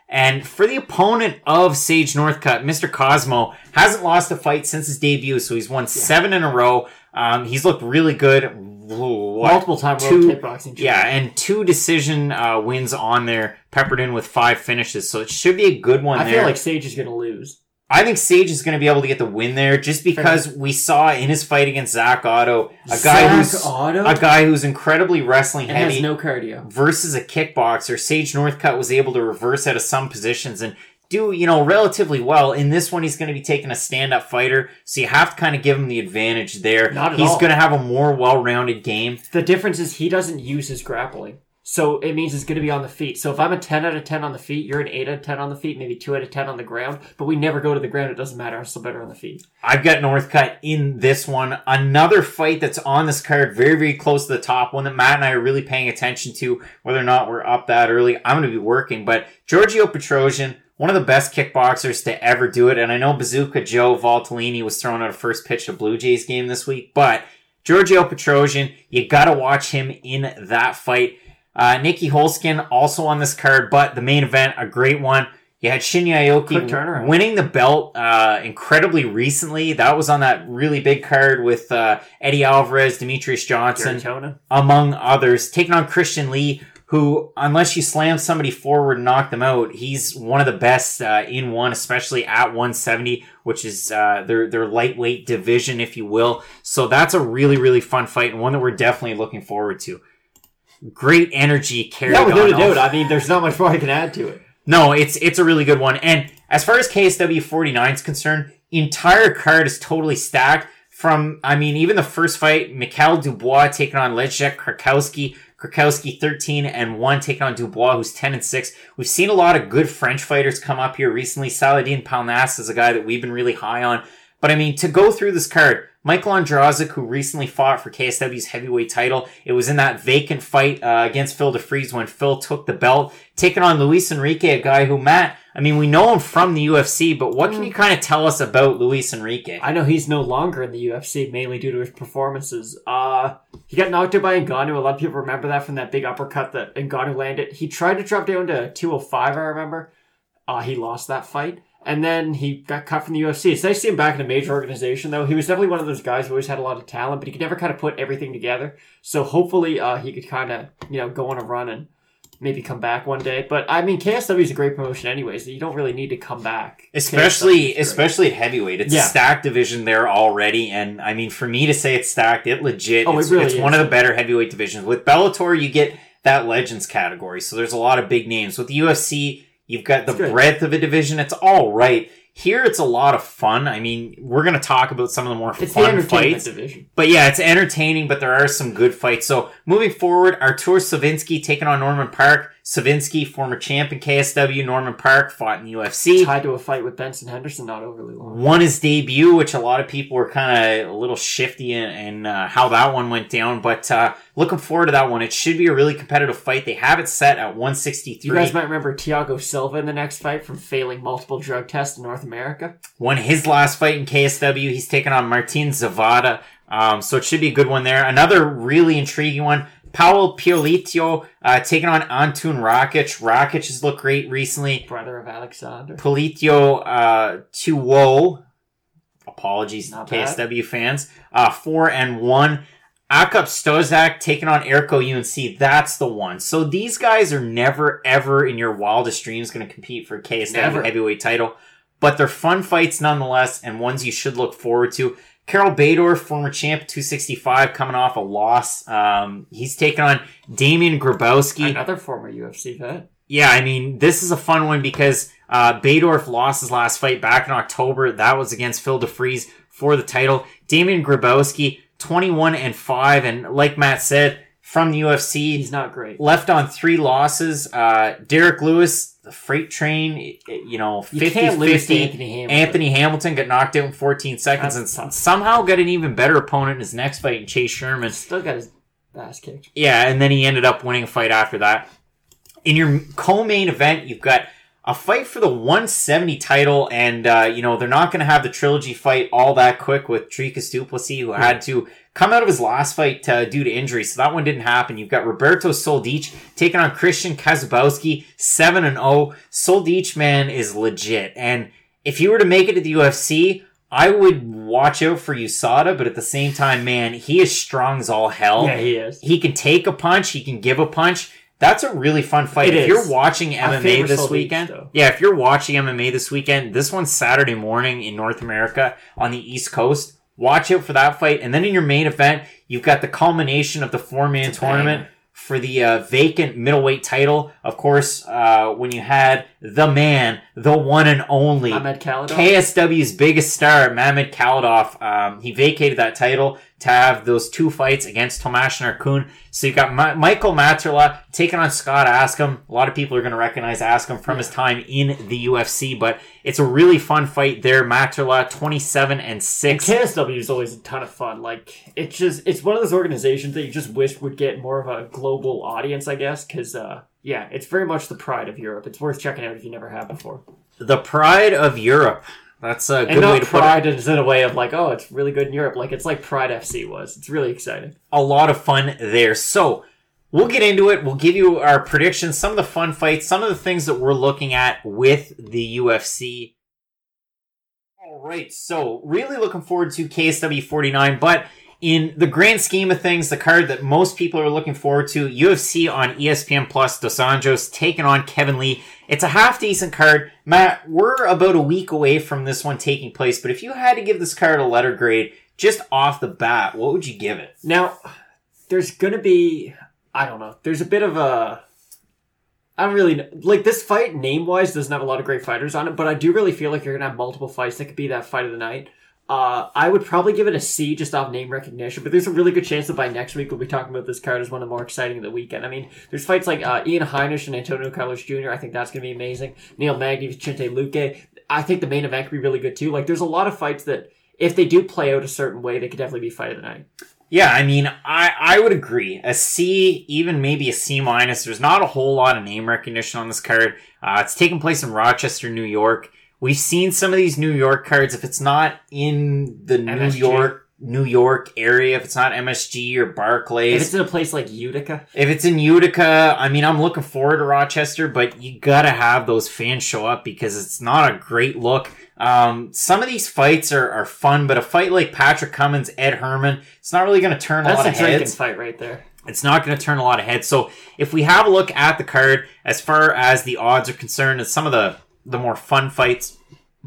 And for the opponent of Sage Northcutt, Mister Cosmo hasn't lost a fight since his debut, so he's won yeah. seven in a row. Um, he's looked really good. What? Multiple time two, world kickboxing. Yeah, and two decision uh, wins on there, peppered in with five finishes, so it should be a good one I there. I feel like Sage is going to lose. I think Sage is going to be able to get the win there, just because we saw in his fight against Zach Otto a guy Zach who's Otto? a guy who's incredibly wrestling and heavy has no cardio versus a kickboxer. Sage Northcutt was able to reverse out of some positions and do, you know, relatively well. In this one, he's going to be taking a stand-up fighter, so you have to kind of give him the advantage there. Not at he's all. going to have a more well-rounded game. The difference is he doesn't use his grappling. So it means it's going to be on the feet. So if I'm a ten out of ten on the feet, you're an eight out of ten on the feet, maybe two out of ten on the ground. But we never go to the ground. It doesn't matter. I'm still better on the feet. I've got Northcutt in this one. Another fight that's on this card, very, very close to the top, one that Matt and I are really paying attention to, whether or not we're up that early. I'm going to be working. But Giorgio Petrosian, one of the best kickboxers to ever do it. And I know Bazooka Joe Valtellini was throwing out a first pitch to Blue Jays game this week. But Giorgio Petrosian, you got to watch him in that fight. Uh, Nikki Holskin also on this card, but the main event, a great one. You had Shinya Aoki winning the belt uh, incredibly recently. That was on that really big card with uh, Eddie Alvarez, Demetrius Johnson, among others. Taking on Christian Lee, who, unless you slam somebody forward and knock them out, he's one of the best uh, in one, especially at one seventy, which is uh, their their lightweight division, if you will. So that's a really, really fun fight and one that we're definitely looking forward to. Great energy carried yeah, without on. a doubt. I mean, there's not much more I can add to it. No, it's it's a really good one. And as far as K S W forty-nine is concerned, entire card is totally stacked. From, I mean, even the first fight, Mikhail Dubois taking on Leszek Krakowski. Krakowski thirteen and one taking on Dubois, who's ten and six. We've seen a lot of good French fighters come up here recently. Saladin Palnas is a guy that we've been really high on. But I mean, to go through this card, Michael Andrazik, who recently fought for K S W's heavyweight title, it was in that vacant fight uh, against Phil DeFries when Phil took the belt, taking on Luis Enrique, a guy who, Matt, I mean, we know him from the U F C, but what can you kind of tell us about Luis Enrique? I know he's no longer in the U F C, mainly due to his performances. Uh, he got knocked out by Ngannou. A lot of people remember that from that big uppercut that Ngannou landed. He tried to drop down to two oh five, I remember. Uh, he lost that fight. And then he got cut from the U F C. It's nice to see him back in a major organization, though. He was definitely one of those guys who always had a lot of talent, but he could never kind of put everything together. So hopefully uh, he could kind of, you know, go on a run and maybe come back one day. But, I mean, K S W is a great promotion anyways. So you don't really need to come back. Especially especially at heavyweight. It's yeah. a stacked division there already. And, I mean, for me to say it's stacked, it legit. Oh, it's it really it's is. one of the better heavyweight divisions. With Bellator, you get that Legends category. So there's a lot of big names. With the U F C, you've got the breadth of a division. It's all right. Here, it's a lot of fun. I mean, we're going to talk about some of the more it's fun the fights. Division. But yeah, it's entertaining, but there are some good fights. So, moving forward, Artur Savinsky taking on Norman Park. Savinsky, former champ in K S W. Norman Park fought in the U F C. Tied to a fight with Benson Henderson not overly long. Won his debut, which a lot of people were kind of a little shifty in, in uh, how that one went down. But uh, looking forward to that one. It should be a really competitive fight. They have it set at one sixty-three. You guys might remember Thiago Silva in the next fight from failing multiple drug tests in North America. Won his last fight in K S W. He's taking on Martin Zavada. Um, so it should be a good one there. Another really intriguing one. Paul Piolito uh, taking on Antun Rakic. Rakic has looked great recently. Brother of Alexander. Polito uh, Tuwo. Apologies, Not K S W bad. fans. Uh, four and one. Akop Stozak taking on Erko U N C. That's the one. So these guys are never, ever in your wildest dreams going to compete for K S W Never. heavyweight title. But they're fun fights nonetheless, and ones you should look forward to. Carol Bador, former champ, two sixty-five, coming off a loss. Um, he's taking on Damian Grabowski. Another former U F C vet. Yeah, I mean, this is a fun one because uh, Bador lost his last fight back in October. That was against Phil DeFries for the title. Damian Grabowski, twenty-one and five, and like Matt said, from the U F C, He's not great. left on three losses. Uh, Derek Lewis, the freight train, it- it- you know, You fifty can't lose to fifty. Anthony Hamilton. Anthony Hamilton got knocked out in fourteen seconds That's and tough. somehow got an even better opponent in his next fight in Chase Sherman. Still got his ass kicked. Yeah, and then he ended up winning a fight after that. In your co-main event, you've got a fight for the one seventy title, and, uh, you know, they're not going to have the trilogy fight all that quick with Dricus du Plessis, who had to come out of his last fight uh, due to injury, so that one didn't happen. You've got Roberto Soldic taking on Christian Kazabowski, seven and oh. Soldic, man, is legit, and if you were to make it to the U F C, I would watch out for U S A D A, but at the same time, man, he is strong as all hell. Yeah, he is. He can take a punch, he can give a punch. That's a really fun fight. It if is. you're watching M M A this Soldic, weekend, though. yeah, if you're watching M M A this weekend, this one's Saturday morning in North America on the East Coast. Watch out for that fight. And then in your main event, you've got the culmination of the four-man tournament banger. for the uh, vacant middleweight title. Of course, uh, when you had the man, the one and only, Mamed Khalidov. K S W's biggest star, Mamed Khalidov, um, he vacated that title to have those two fights against Tomasz Narkun. So you got Ma- Michael Materla taking on Scott Askham. A lot of people are going to recognize Askham from yeah. his time in the U F C, but it's a really fun fight there. Materla, twenty-seven and six. And K S W is always a ton of fun. Like, it's just, it's one of those organizations that you just wish would get more of a global audience, I guess, because, uh, yeah, it's very much the pride of Europe. It's worth checking out if you never have before. The pride of Europe. That's a good and way to put it. pride is in a way of like, oh, it's really good in Europe. Like, it's like Pride F C was. It's really exciting. A lot of fun there. So, we'll get into it. We'll give you our predictions, some of the fun fights, some of the things that we're looking at with the U F C. All right, so really looking forward to K S W forty-nine, but in the grand scheme of things, the card that most people are looking forward to, U F C on E S P N Plus, Dos Anjos taking on Kevin Lee. It's a half-decent card. Matt, we're about a week away from this one taking place, but if you had to give this card a letter grade, just off the bat, what would you give it? Now, there's going to be, I don't know, there's a bit of a, I don't really know, like this fight, name-wise, doesn't have a lot of great fighters on it, but I do really feel like you're going to have multiple fights that could be that fight of the night. Uh, I would probably give it a C just off name recognition, but there's a really good chance that by next week we'll be talking about this card as one of the more exciting of the weekend. I mean, there's fights like uh, Ian Heinisch and Antonio Carlos Junior I think that's going to be amazing. Neil Magny, Vicente Luque. I think the main event could be really good too. Like, there's a lot of fights that, if they do play out a certain way, they could definitely be fight of the night. Yeah, I mean, I, I would agree. A C, even maybe a C minus. There's not a whole lot of name recognition on this card. Uh, it's taking place in Rochester, New York. We've seen some of these New York cards. If it's not in the M S G. New York New York area, if it's not M S G or Barclays, If it's in a place like Utica. if it's in Utica, I mean, I'm looking forward to Rochester, but you gotta have those fans show up because it's not a great look. Um, some of these fights are, are fun, but a fight like Patrick Cummins, Ed Herman, it's not really gonna turn a That's lot a of drinking heads. fight right there. It's not going to turn a lot of heads. So if we have a look at the card, as far as the odds are concerned, and some of the, the more fun fights,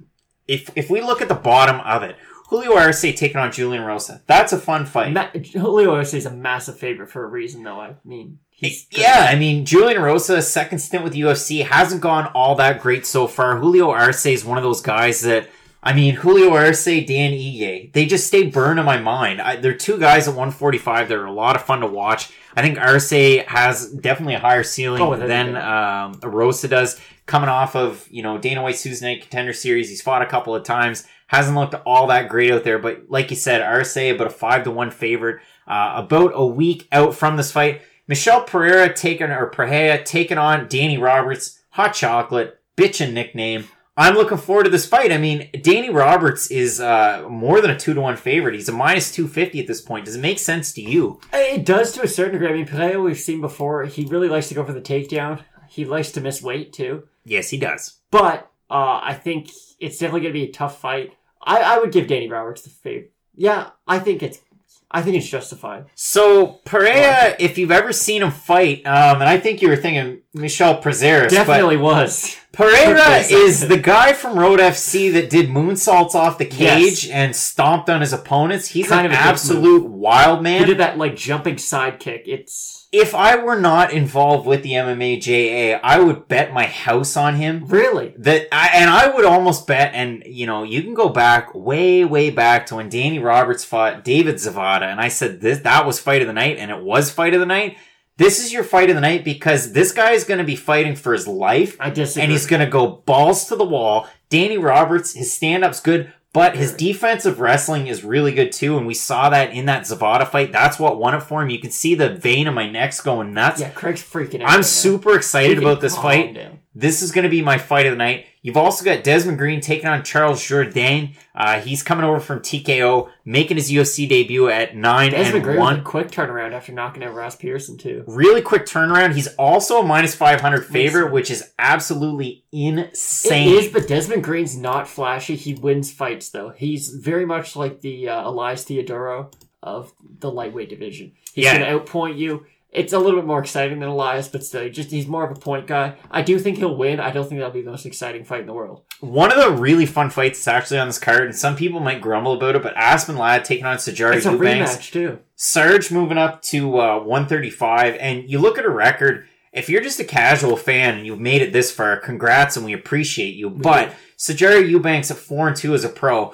if if we look at the bottom of it, Julio Arce taking on Julian Rosa, that's a fun fight. Ma- Julio Arce is a massive favorite for a reason, though. I mean, he's good. Yeah, I mean, Julian Rosa, second stint with the U F C, hasn't gone all that great so far. Julio Arce is one of those guys that, I mean, Julio Arce, Dan Ige, they just stay burned in my mind. I, they're two guys at one forty-five that are a lot of fun to watch. I think Arce has definitely a higher ceiling Oh, than um, Rosa does. Coming off of, you know, Dana White's Tuesday Night Contender Series, he's fought a couple of times. Hasn't looked all that great out there, but like you said, Arce about a five to one favorite, uh, about a week out from this fight. Michel Pereira taking, or Pereira taking on Danny Roberts, hot chocolate, bitchin' nickname. I'm looking forward to this fight. I mean, Danny Roberts is uh, more than a two to one favorite. He's a minus two fifty at this point. Does it make sense to you? It does to a certain degree. I mean, Pereira, we've seen before, he really likes to go for the takedown. He likes to miss weight, too. Yes, he does. But uh, I think it's definitely going to be a tough fight. I, I would give Danny Roberts the favor. Yeah, I think it's I think it's justified. So, Pereira, if you've ever seen him fight, um, and I think you were thinking Michel Prazeres. Definitely was. Pereira is the guy from Road F C that did moonsaults off the cage Yes. and stomped on his opponents. He's Kind an of a good absolute wild man. He did that, like, jumping sidekick. It's... If I were not involved with the M M A J A, I would bet my house on him. Really? That I, and I would almost bet, and you know, you can go back way, way back to when Danny Roberts fought David Zavada, and I said this that was fight of the night, and it was fight of the night. This is your fight of the night because this guy is going to be fighting for his life, I disagree. and he's going to go balls to the wall. Danny Roberts, his stand-up's good, but his defensive wrestling is really good too, and we saw that in that Zavada fight. That's what won it for him. You can see the vein in my neck's going nuts. Yeah, Craig's freaking out. I'm right super excited He can about this calm fight. down. This is going to be my fight of the night. You've also got Desmond Green taking on Charles Jourdain. Uh, he's coming over from T K O, making his U F C debut at nine Desmond and Green one. was a quick turnaround after knocking out Ross Pearson too. Really quick turnaround. He's also a minus five hundred favorite, which is absolutely insane. It is, but Desmond Green's not flashy. He wins fights though. He's very much like the uh, Elias Theodoro of the lightweight division. He's Yeah. going to outpoint you. It's a little bit more exciting than Elias, but still, he just he's more of a point guy. I do think he'll win. I don't think that'll be the most exciting fight in the world. One of the really fun fights is actually on this card, and some people might grumble about it, but Aspen Ladd taking on Sijara It's a Eubanks. rematch too. Sarge moving up to uh, one thirty-five, and you look at a record, if you're just a casual fan and you've made it this far, congrats and we appreciate you. But Sijara Eubanks at four and two as a pro,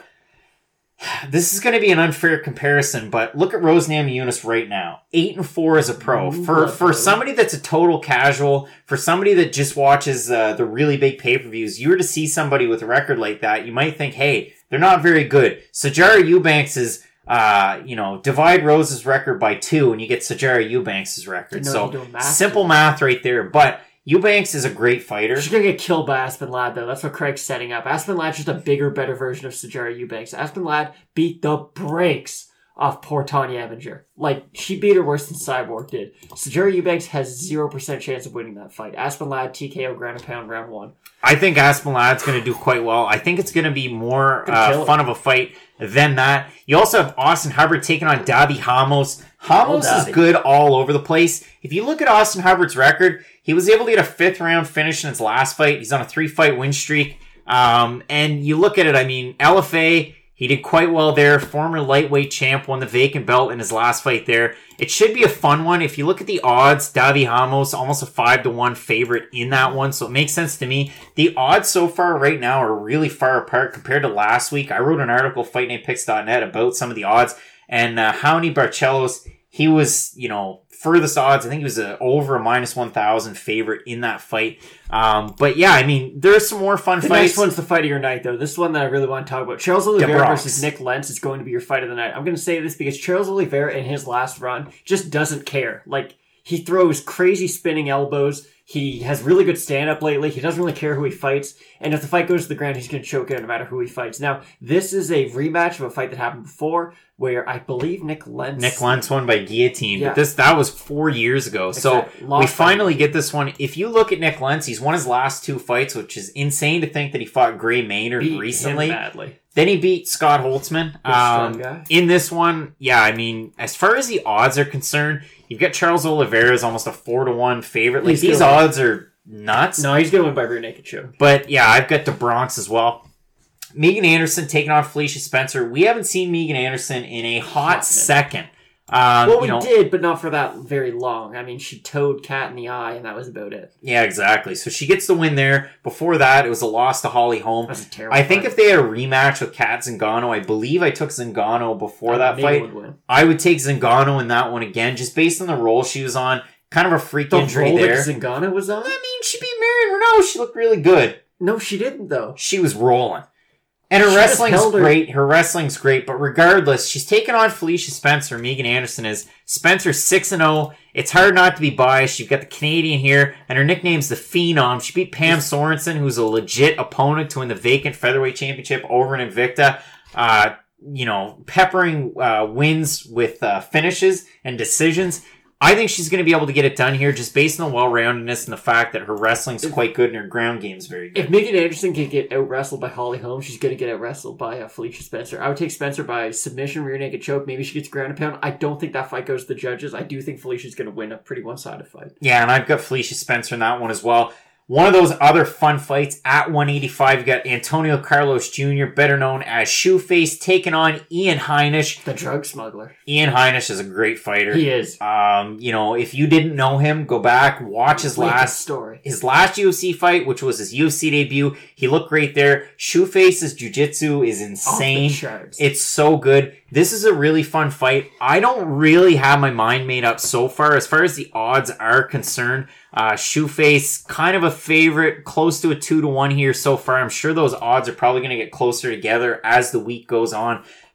this is going to be an unfair comparison, but look at Rose Namajunas right now. eight and four as a pro. Ooh, For for okay. somebody that's a total casual, for somebody that just watches uh, the really big pay-per-views, you were to see somebody with a record like that, you might think, hey, they're not very good. Sijara Eubanks is, uh, you know, divide Rose's record by two and you get Sijara Eubanks' record. Didn't know you were So doing math. simple math right there. But Eubanks is a great fighter. She's gonna get killed by Aspen Ladd though. That's what Craig's setting up. Aspen Ladd's just a bigger, better version of Sijara Eubanks. Aspen Ladd beat the brakes off poor Tanya Evinger. Like, she beat her worse than Cyborg did. Sijara Eubanks has zero percent chance of winning that fight. Aspen Ladd, T K O, ground and pound, round one. I think Aspen Ladd's going to do quite well. I think it's going to be more Good uh, kill. fun of a fight than that. You also have Austin Hubbard taking on Davi Ramos. Ramos Oh, is Davi. good all over the place. If you look at Austin Hubbard's record, he was able to get a fifth round finish in his last fight. He's on a three fight win streak. Um, and you look at it, I mean, L F A, he did quite well there. Former lightweight champ, won the vacant belt in his last fight there. It should be a fun one. If you look at the odds, Davi Ramos, almost a five to one favorite in that one, so it makes sense to me. The odds so far right now are really far apart compared to last week. I wrote an article, fight night picks dot net, about some of the odds, and uh, Raoni Barcelos, he was, you know, furthest odds. I think he was a, over a minus one thousand favorite in that fight. Um, but yeah, I mean, there's some more fun The fights. next one's the fight of your night, though. This is one that I really want to talk about. Charles Oliveira Bronx. versus Nick Lentz is going to be your fight of the night. I'm going to say this because Charles Oliveira in his last run just doesn't care. Like, he throws crazy spinning elbows. He has really good stand-up lately. He doesn't really care who he fights. And if the fight goes to the ground, he's going to choke out no matter who he fights. Now, this is a rematch of a fight that happened before where I believe Nick Lentz... Nick Lentz won by guillotine, Yeah. but this that was four years ago. So Exactly. Lost we by- finally get this one. If you look at Nick Lentz, he's won his last two fights, which is insane to think that he fought Gray Maynard beat him recently. badly. Then he beat Scott Holtzman. strong Um, guy. in this one, yeah, I mean, as far as the odds are concerned, you've got Charles Oliveira as almost a four to one favorite. Like, He's these gonna- odds are nuts. No, he's going to win by rear naked choke. But yeah, I've got the Bronx as well. Megan Anderson taking on Felicia Spencer. We haven't seen Megan Anderson in a hot Hot minute. second. Um, Well, you we know, did, but not for that very long. I mean, she towed Kat in the eye, and that was about it. Yeah, exactly. So she gets the win there. Before that, it was a loss to Holly Holm. That was a terrible I think fight. if they had a rematch with Kat Zingano, I believe I took Zingano before that Maybe fight. would win. I would take Zingano in that one again, just based on the role she was on. Kind of a freak The injury role there. that Zingano was on? I mean, she beat Marion Renault. She looked really good. No, she didn't, though. She was rolling. And her She just wrestling's held her- great. Her wrestling's great. But regardless, she's taking on Felicia Spencer. Megan Anderson is. Spencer's six and oh. It's hard not to be biased. You've got the Canadian here, and her nickname's the Phenom. She beat Pam Sorensen, who's a legit opponent to win the vacant featherweight championship over in Invicta. Uh, you know, peppering uh, wins with uh, finishes and decisions. I think she's going to be able to get it done here just based on the well-roundedness and the fact that her wrestling's quite good and her ground game's very good. If Megan Anderson can get out-wrestled by Holly Holm, she's going to get out-wrestled by uh, Felicia Spencer. I would take Spencer by submission, rear naked choke. Maybe she gets ground and pound. I don't think that fight goes to the judges. I do think Felicia's going to win a pretty one-sided fight. Yeah, and I've got Felicia Spencer in that one as well. One of those other fun fights at one eighty-five, you got Antonio Carlos Junior, better known as Shoeface, taking on Ian Heinisch. The drug smuggler. Ian Heinisch is a great fighter. He is. Um, you know, if you didn't know him, go back, watch his Like last story. his last U F C fight, which was his U F C debut. He looked great there. Shoeface's jiu-jitsu is Off the insane. charts. It's so good. This is a really fun fight. I don't really have my mind made up so far. As far as the odds are concerned, uh, Shoeface, kind of a favorite, close to a two to one here so far. I'm sure those odds are probably going to get closer together as the week goes on.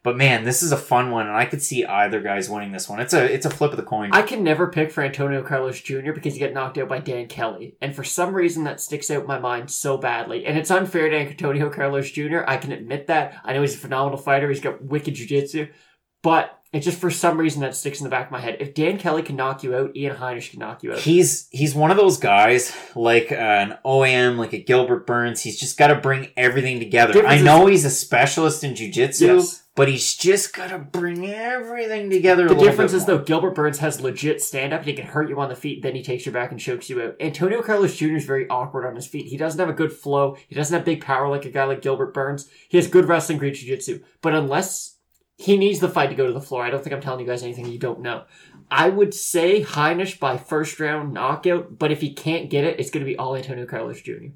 But man, this is a fun one, and I could see either guys winning this one. It's a it's a flip of the coin. I can never pick for Antonio Carlos Junior because he got knocked out by Dan Kelly. And for some reason, that sticks out in my mind so badly. And it's unfair to Antonio Carlos Junior I can admit that. I know he's a phenomenal fighter. He's got wicked jiu-jitsu. But it's just for some reason that sticks in the back of my head. If Dan Kelly can knock you out, Ian Heinisch can knock you out. He's he's one of those guys, like uh, an O A M, like a Gilbert Burns. He's just got to bring everything together. Difference I know is- he's a specialist in jiu-jitsu, Yes. but he's just got to bring everything together a The little difference bit is, more. though, Gilbert Burns has legit stand-up. He can hurt you on the feet, then he takes your back and chokes you out. Antonio Carlos Junior is very awkward on his feet. He doesn't have a good flow. He doesn't have big power like a guy like Gilbert Burns. He has good wrestling, great jiu-jitsu. But unless he needs the fight to go to the floor, I don't think I'm telling you guys anything you don't know. I would say Heinisch by first-round knockout, but if he can't get it, it's going to be all Antonio Carlos Junior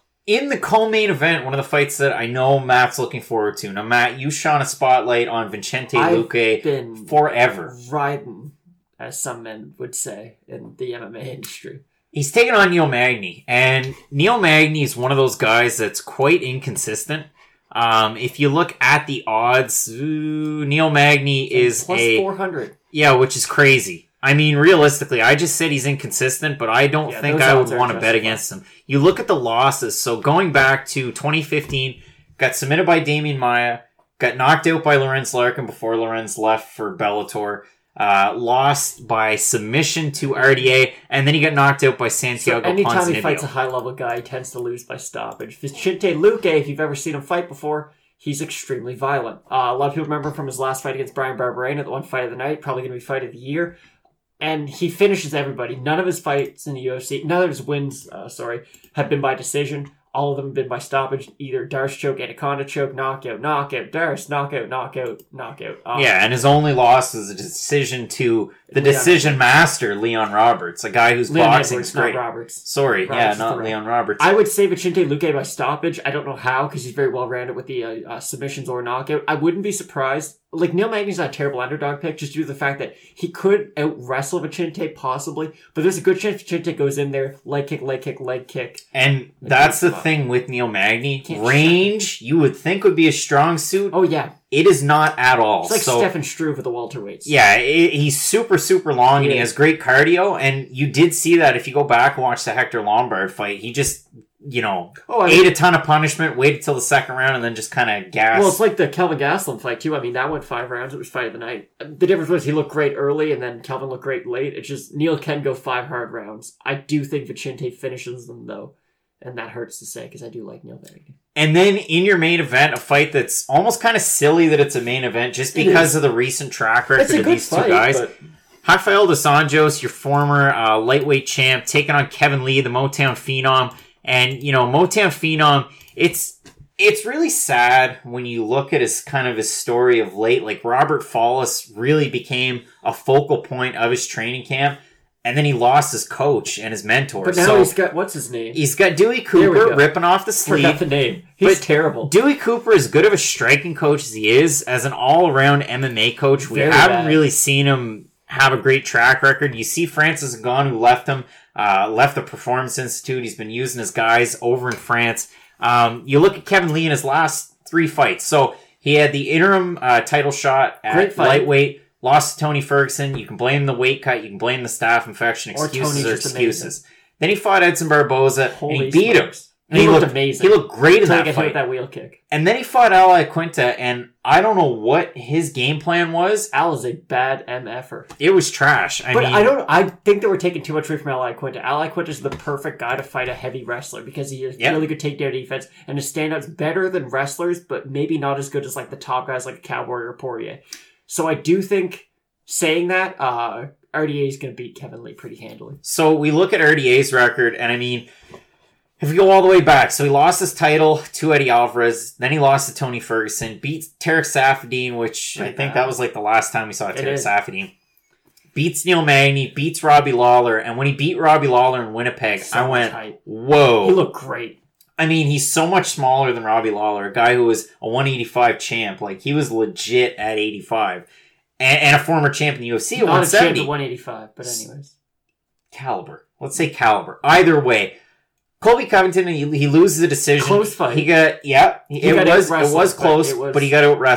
In the co-main event, one of the fights that I know Matt's looking forward to. Now, Matt, you shone a spotlight on Vicente I've Luque been forever. riding, as some men would say, in the M M A industry. He's taking on Neil Magny, and Neil Magny is one of those guys that's quite inconsistent. Um, if you look at the odds, ooh, Neil Magny is Plus a four hundred. yeah, which is crazy. I mean, realistically, I just said he's inconsistent, but I don't Yeah, think those I would odds are want to bet justified. against him. You look at the losses. So going back to twenty fifteen, got submitted by Damian Maia, got knocked out by Lorenz Larkin before Lorenz left for Bellator. Uh, lost by submission to R D A, and then he got knocked out by So Santiago anytime he fights a Ponzinibbio. high-level guy, he tends to lose by stoppage. Vicente Luque, if you've ever seen him fight before, he's extremely violent. Uh, a lot of people remember from his last fight against Brian Barberena, the one fight of the night, probably going to be fight of the year. And he finishes everybody. None of his fights in the U F C, none of his wins, uh, sorry, have been by decision. All of them have been by stoppage, either Darce choke, Anaconda choke, knockout, knockout, Darce, knockout, knockout, knockout. Um, Yeah, and his only loss was a decision to the Leon decision master, Leon Roberts, a guy whose Leon boxing Edwards, is not great. Roberts. Sorry, Roberts yeah, is not the Leon right. Roberts. I would say Vicente Luque by stoppage. I don't know how, because he's very well rounded with the uh, uh, submissions or knockout. I wouldn't be surprised. Like, Neil Magny's not a terrible underdog pick, just due to the fact that he could out wrestle Vicente possibly, but there's a good chance Vicente goes in there, leg kick, leg kick, leg kick. And that's the Come on. thing with Neil Magny. Can't Range, you would think would be a strong suit. Oh yeah, It is not at all. it's like so, Stefan Struve with the welterweights. yeah, it, he's super, super long, He and he is. has great cardio. And you did see that if you go back and watch the Hector Lombard fight. He just, you know, Oh, I ate mean, a ton of punishment, waited till the second round, and then just kind of gassed. well, it's like the Kelvin Gastelum fight too. I mean, that went five rounds. It was fight of the night. The difference was he looked great early, and then Kelvin looked great late. It's just Neil can go five hard rounds. I do think Vicente finishes them though, and that hurts to say because I do like Neil Magny. And then in your main event, a fight that's almost kind of silly that it's a main event just It because is. of the recent track record It's a of good these fight, two guys. but Rafael dos Anjos, your former uh, lightweight champ, taking on Kevin Lee, the Motown Phenom. And, you know, Motown Phenom, it's it's really sad when you look at his kind of his story of late. Like, Robert Follis really became a focal point of his training camp. And then he lost his coach and his mentor. but now so he's got what's his name? he's got Dewey There we Cooper go. ripping off the sleeve. Forgot the name. He's But terrible. Dewey Cooper, as good of a striking coach as he is, as an all-around M M A coach, we Very haven't bad. really seen him have a great track record. You see Francis Ngannou, who left him, uh, left the Performance Institute. He's been using his guys over in France. Um, you look at Kevin Lee in his last three fights. So he had the interim uh, title shot at Great fight. lightweight, lost to Tony Ferguson. You can blame the weight cut. You can blame the staph infection. Or Excuses Tony's are just excuses. Then he fought Edson Barboza, Holy and he beat him. smokes. And He looked looked amazing. He looked great in Until he that got hit fight. with that wheel kick. And then he fought Al Quinta, and I don't know what his game plan was. Al is a bad M F-er. It was trash. I But mean, I don't. I think they were taking too much away from Al Quinta. Al Quinta is the perfect guy to fight a heavy wrestler because he has Yep. really good takedown defense and his standouts better than wrestlers, but maybe not as good as like the top guys like Cowboy or Poirier. So I do think saying that uh, R D A is going to beat Kevin Lee pretty handily. So we look at R D A's record, and I mean, if we go all the way back, so he lost his title to Eddie Alvarez, then he lost to Tony Ferguson, beat Tarek Safadine, which I Pretty think bad. that was like the last time we saw It Tarek is. Safadine. Beats Neil Magny, beats Robbie Lawler, and when he beat Robbie Lawler in Winnipeg, So I much went, height. whoa. He looked great. I mean, he's so much smaller than Robbie Lawler, a guy who was a one eighty-five champ. Like, he was legit at eighty-five. And, and a former champ in the U F C at Not a one champ seventy. at one eighty-five, but anyways. Caliber. Let's say caliber. Either way, Colby Covington, he, he loses a decision. Close fight. He got, yeah, He it got was, it out-wrestled, was but close, it was- but he got out wrestled.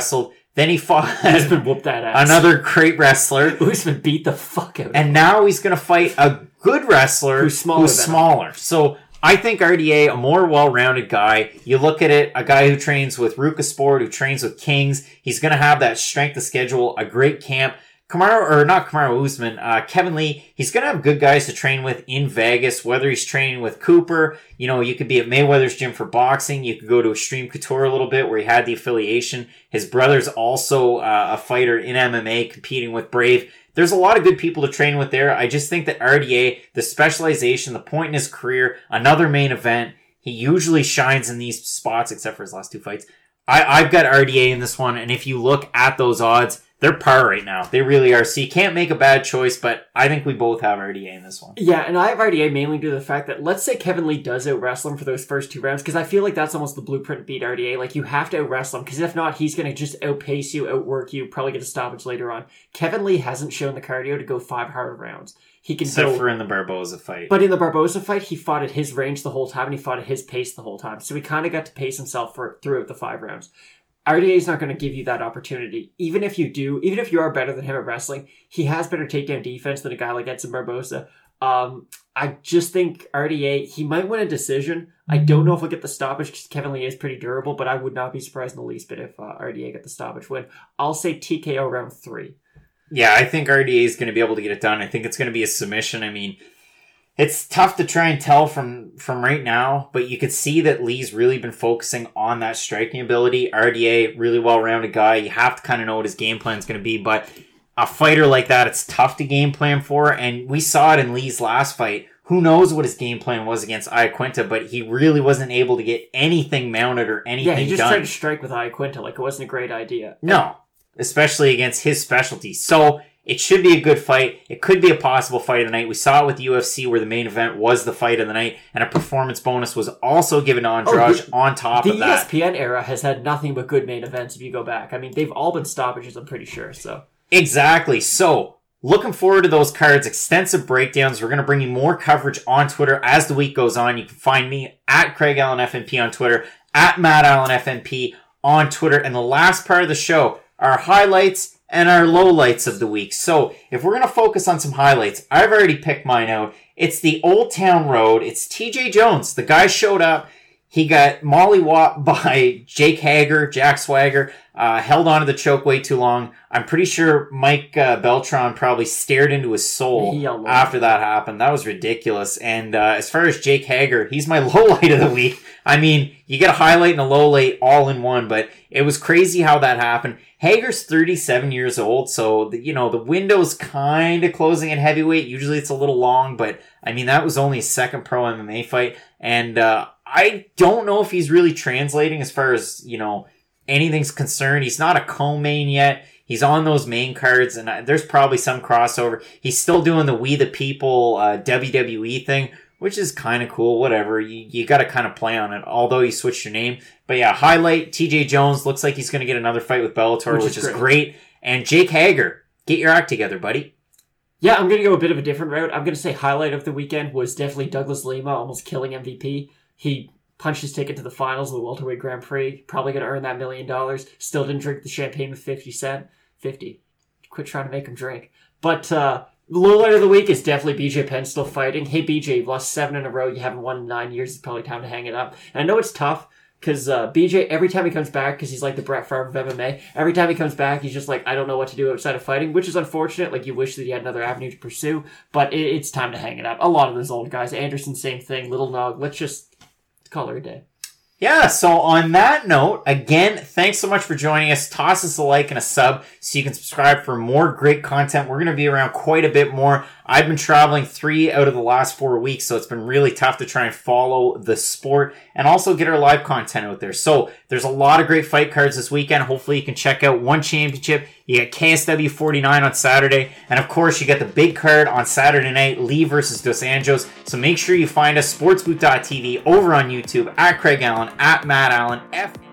Then he fought Usman whooped that ass. another great wrestler. Usman beat the fuck out of him. And now he's going to fight a good wrestler Who's smaller who's than him. smaller. So I think R D A, a more well-rounded guy. You look at it, a guy who trains with Ruka Sport, who trains with Kings. He's going to have that strength of schedule, a great camp. Kamaru, or not Kamaru Usman, uh, Kevin Lee, he's going to have good guys to train with in Vegas, whether he's training with Cooper. You know, you could be at Mayweather's gym for boxing. You could go to Extreme Couture a little bit where he had the affiliation. His brother's also uh, a fighter in M M A competing with Brave. There's a lot of good people to train with there. I just think that R D A, the specialization, the point in his career, another main event, he usually shines in these spots except for his last two fights. I, I've got R D A in this one, and if you look at those odds, they're par right now. They really are. So you can't make a bad choice, but I think we both have R D A in this one. Yeah, and I have R D A mainly due to the fact that let's say Kevin Lee does out-wrestle him for those first two rounds, because I feel like that's almost the blueprint to beat R D A. Like, you have to out-wrestle him, because if not, he's going to just outpace you, outwork you, probably get a stoppage later on. Kevin Lee hasn't shown the cardio to go five hard rounds. He can Except go, for in the Barboza fight. But in the Barboza fight, he fought at his range the whole time, and he fought at his pace the whole time. So he kind of got to pace himself for throughout the five rounds. R D A is not going to give you that opportunity. Even if you do, even if you are better than him at wrestling, he has better takedown defense than a guy like Edson Barboza. Um, I just think R D A, he might win a decision. I don't know if he'll get the stoppage because Kevin Lee is pretty durable, but I would not be surprised in the least bit if uh, R D A got the stoppage win. I'll say T K O round three. Yeah, I think R D A is going to be able to get it done. I think it's going to be a submission. I mean, it's tough to try and tell from, from right now, but you could see that Lee's really been focusing on that striking ability. R D A, really well-rounded guy. You have to kind of know what his game plan is going to be, but a fighter like that, it's tough to game plan for, and we saw it in Lee's last fight. Who knows what his game plan was against Iaquinta, but he really wasn't able to get anything mounted or anything done. Yeah, he just done. tried to strike with Iaquinta like it wasn't a great idea. No, especially against his specialty. So it should be a good fight. It could be a possible fight of the night. We saw it with the U F C where the main event was the fight of the night, and a performance bonus was also given to Andrade Oh, the, on top the of that. E S P N era has had nothing but good main events if you go back. I mean, they've all been stoppages, I'm pretty sure. So Exactly. So, looking forward to those cards, extensive breakdowns. We're going to bring you more coverage on Twitter as the week goes on. You can find me at Craig Allen F N P on Twitter, at Matt Allen F N P on Twitter. And the last part of the show, our highlights and our lowlights of the week. So, if we're going to focus on some highlights, I've already picked mine out. It's the Old Town Road. It's T J Jones. The guy showed up. He got mollywopped by Jake Hager, Jack Swagger, uh, held onto the choke way too long. I'm pretty sure Mike uh, Beltran probably stared into his soul after that happened. That was ridiculous. And uh, as far as Jake Hager, he's my low light of the week. I mean, you get a highlight and a low light all in one, but it was crazy how that happened. Hager's thirty-seven years old, so, the, you know, the window's kind of closing at heavyweight. Usually it's a little long, but, I mean, that was only his second pro M M A fight. And uh, I don't know if he's really translating as far as, you know, anything's concerned. He's not a co-main yet. He's on those main cards, and there's probably some crossover. He's still doing the We the People uh, W W E thing, which is kind of cool. Whatever. You, you got to kind of play on it, although you switched your name. But yeah, highlight, T J Jones. Looks like he's going to get another fight with Bellator, which, which is, is great. great. And Jake Hager, get your act together, buddy. Yeah, I'm going to go a bit of a different route. I'm going to say highlight of the weekend was definitely Douglas Lima almost killing M V P. He punched his ticket to the finals of the welterweight Grand Prix. Probably going to earn that million dollars. Still didn't drink the champagne with fifty cent. fifty. Quit trying to make him drink. But uh, the low light of the week is definitely B J Penn still fighting. Hey, B J, you've lost seven in a row. You haven't won in nine years. It's probably time to hang it up. And I know it's tough because uh, B J, every time he comes back, because he's like the Brett Favre of M M A, every time he comes back, he's just like, I don't know what to do outside of fighting, which is unfortunate. Like, you wish that he had another avenue to pursue, but it, it's time to hang it up. A lot of those old guys. Anderson, same thing. Little Nog. Let's just call her a day. Yeah, so on that note, again, thanks so much for joining us. Toss us a like and a sub so you can subscribe for more great content. We're going to be around quite a bit more. I've been traveling three out of the last four weeks, so it's been really tough to try and follow the sport and also get our live content out there. So there's a lot of great fight cards this weekend. Hopefully you can check out one championship. You got K S W forty-nine on Saturday. And of course, you got the big card on Saturday night, Lee versus Dos Anjos. So make sure you find us, sportsboot dot t v, over on YouTube, at Craig Allen, at Matt Allen, F